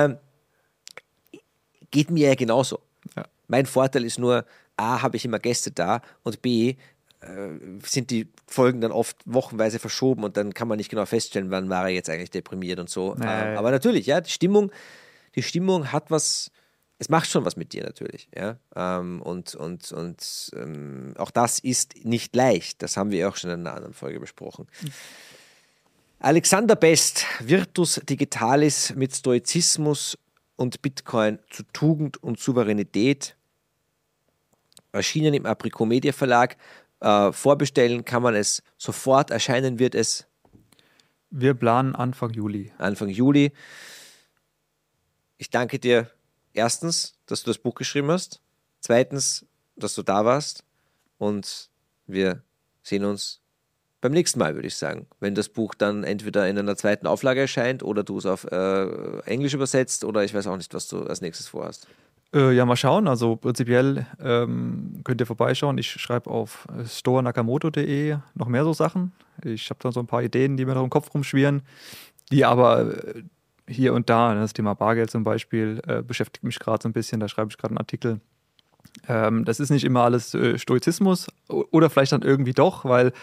Geht mir ja genauso. Ja. Mein Vorteil ist nur, A, habe ich immer Gäste da und B, sind die Folgen dann oft wochenweise verschoben und dann kann man nicht genau feststellen, wann war er jetzt eigentlich deprimiert und so. Aber natürlich, ja, die Stimmung hat was, es macht schon was mit dir natürlich, ja. Und auch das ist nicht leicht. Das haben wir auch schon in einer anderen Folge besprochen. Alexander Best, Virtus Digitalis mit Stoizismus und Bitcoin zu Tugend und Souveränität. Erschienen im Apricot Media Verlag. Vorbestellen kann man es sofort. Erscheinen wird es. Wir planen Anfang Juli. Anfang Juli. Ich danke dir erstens, dass du das Buch geschrieben hast. Zweitens, dass du da warst. Und wir sehen uns beim nächsten Mal, würde ich sagen. Wenn das Buch dann entweder in einer zweiten Auflage erscheint oder du es auf Englisch übersetzt oder ich weiß auch nicht, was du als nächstes vorhast. Ja, mal schauen. Also prinzipiell könnt ihr vorbeischauen. Ich schreibe auf storenakamoto.de noch mehr so Sachen. Ich habe da so ein paar Ideen, die mir noch im Kopf rumschwirren, die aber hier und da, das Thema Bargeld zum Beispiel, beschäftigt mich gerade so ein bisschen. Da schreibe ich gerade einen Artikel. Das ist nicht immer alles Stoizismus oder vielleicht dann irgendwie doch, weil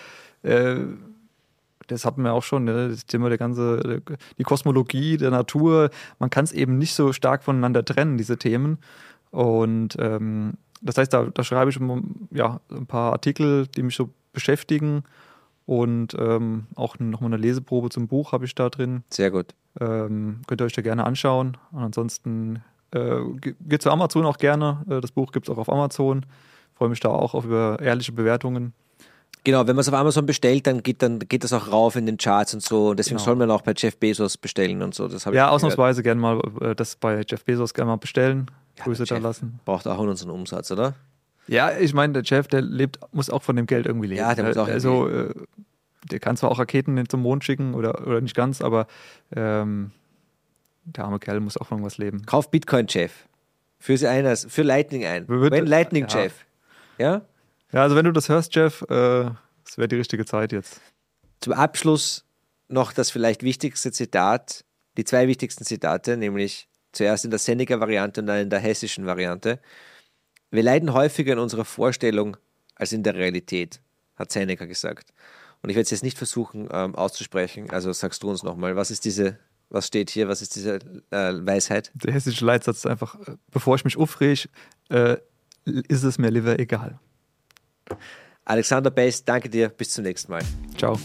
das hatten wir auch schon, ne? Das Thema die Kosmologie der Natur, man kann es eben nicht so stark voneinander trennen, diese Themen. Und das heißt, da schreibe ich ja, ein paar Artikel, die mich so beschäftigen und auch nochmal eine Leseprobe zum Buch habe ich da drin. Sehr gut. Könnt ihr euch da gerne anschauen. Und ansonsten geht zu Amazon auch gerne. Das Buch gibt es auch auf Amazon. Freue mich da auch über ehrliche Bewertungen. Genau, wenn man es auf Amazon bestellt, dann geht das auch rauf in den Charts und so. Und deswegen soll man auch bei Jeff Bezos bestellen und so. Das habe ich ausnahmsweise gerne mal das bei Jeff Bezos gerne mal bestellen. Grüße da lassen. Braucht auch unseren Umsatz, oder? Ja, ich meine, der Jeff, der muss auch von dem Geld irgendwie leben. Ja, der muss auch der kann zwar auch Raketen zum Mond schicken oder nicht ganz, aber der arme Kerl muss auch von was leben. Kauf Bitcoin, Jeff. Für Lightning ein. Wenn Lightning, ja. Jeff. Ja? Ja, also wenn du das hörst, Jeff, es wäre die richtige Zeit jetzt. Zum Abschluss noch das vielleicht wichtigste Zitat, die zwei wichtigsten Zitate, nämlich zuerst in der Seneca-Variante und dann in der hessischen Variante. Wir leiden häufiger in unserer Vorstellung als in der Realität, hat Seneca gesagt. Und ich werde es jetzt nicht versuchen auszusprechen, also sagst du uns nochmal, was steht hier, was ist diese Weisheit? Der hessische Leitsatz ist einfach, bevor ich mich aufrege, ist es mir lieber egal. Alexander Best, danke dir, bis zum nächsten Mal. Ciao.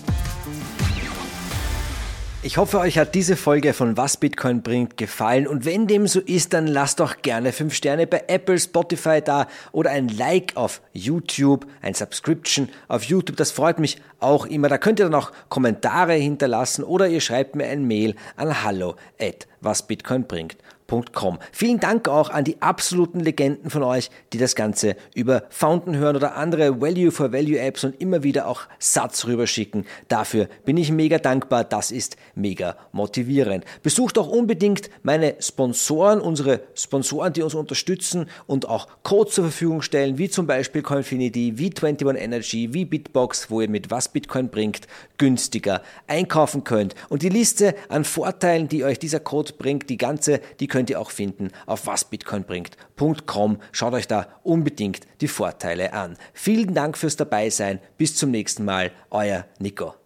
Ich hoffe, euch hat diese Folge von Was Bitcoin bringt gefallen und wenn dem so ist, dann lasst doch gerne 5 Sterne bei Apple, Spotify da oder ein Like auf YouTube, ein Subscription auf YouTube, das freut mich auch immer. Da könnt ihr dann auch Kommentare hinterlassen oder ihr schreibt mir ein Mail an hallo@wasbitcoinbringt.at. Vielen Dank auch an die absoluten Legenden von euch, die das Ganze über Fountain hören oder andere Value-for-Value-Apps und immer wieder auch Satz rüberschicken. Dafür bin ich mega dankbar, das ist mega motivierend. Besucht auch unbedingt meine Sponsoren, unsere Sponsoren, die uns unterstützen und auch Codes zur Verfügung stellen, wie zum Beispiel Coinfinity, wie 21 Energy, wie Bitbox, wo ihr mit was Bitcoin bringt, günstiger einkaufen könnt. Und die Liste an Vorteilen, die euch dieser Code bringt, die könnt ihr auch finden auf wasbitcoinbringt.com. Schaut euch da unbedingt die Vorteile an. Vielen Dank fürs Dabeisein. Bis zum nächsten Mal. Euer Nico.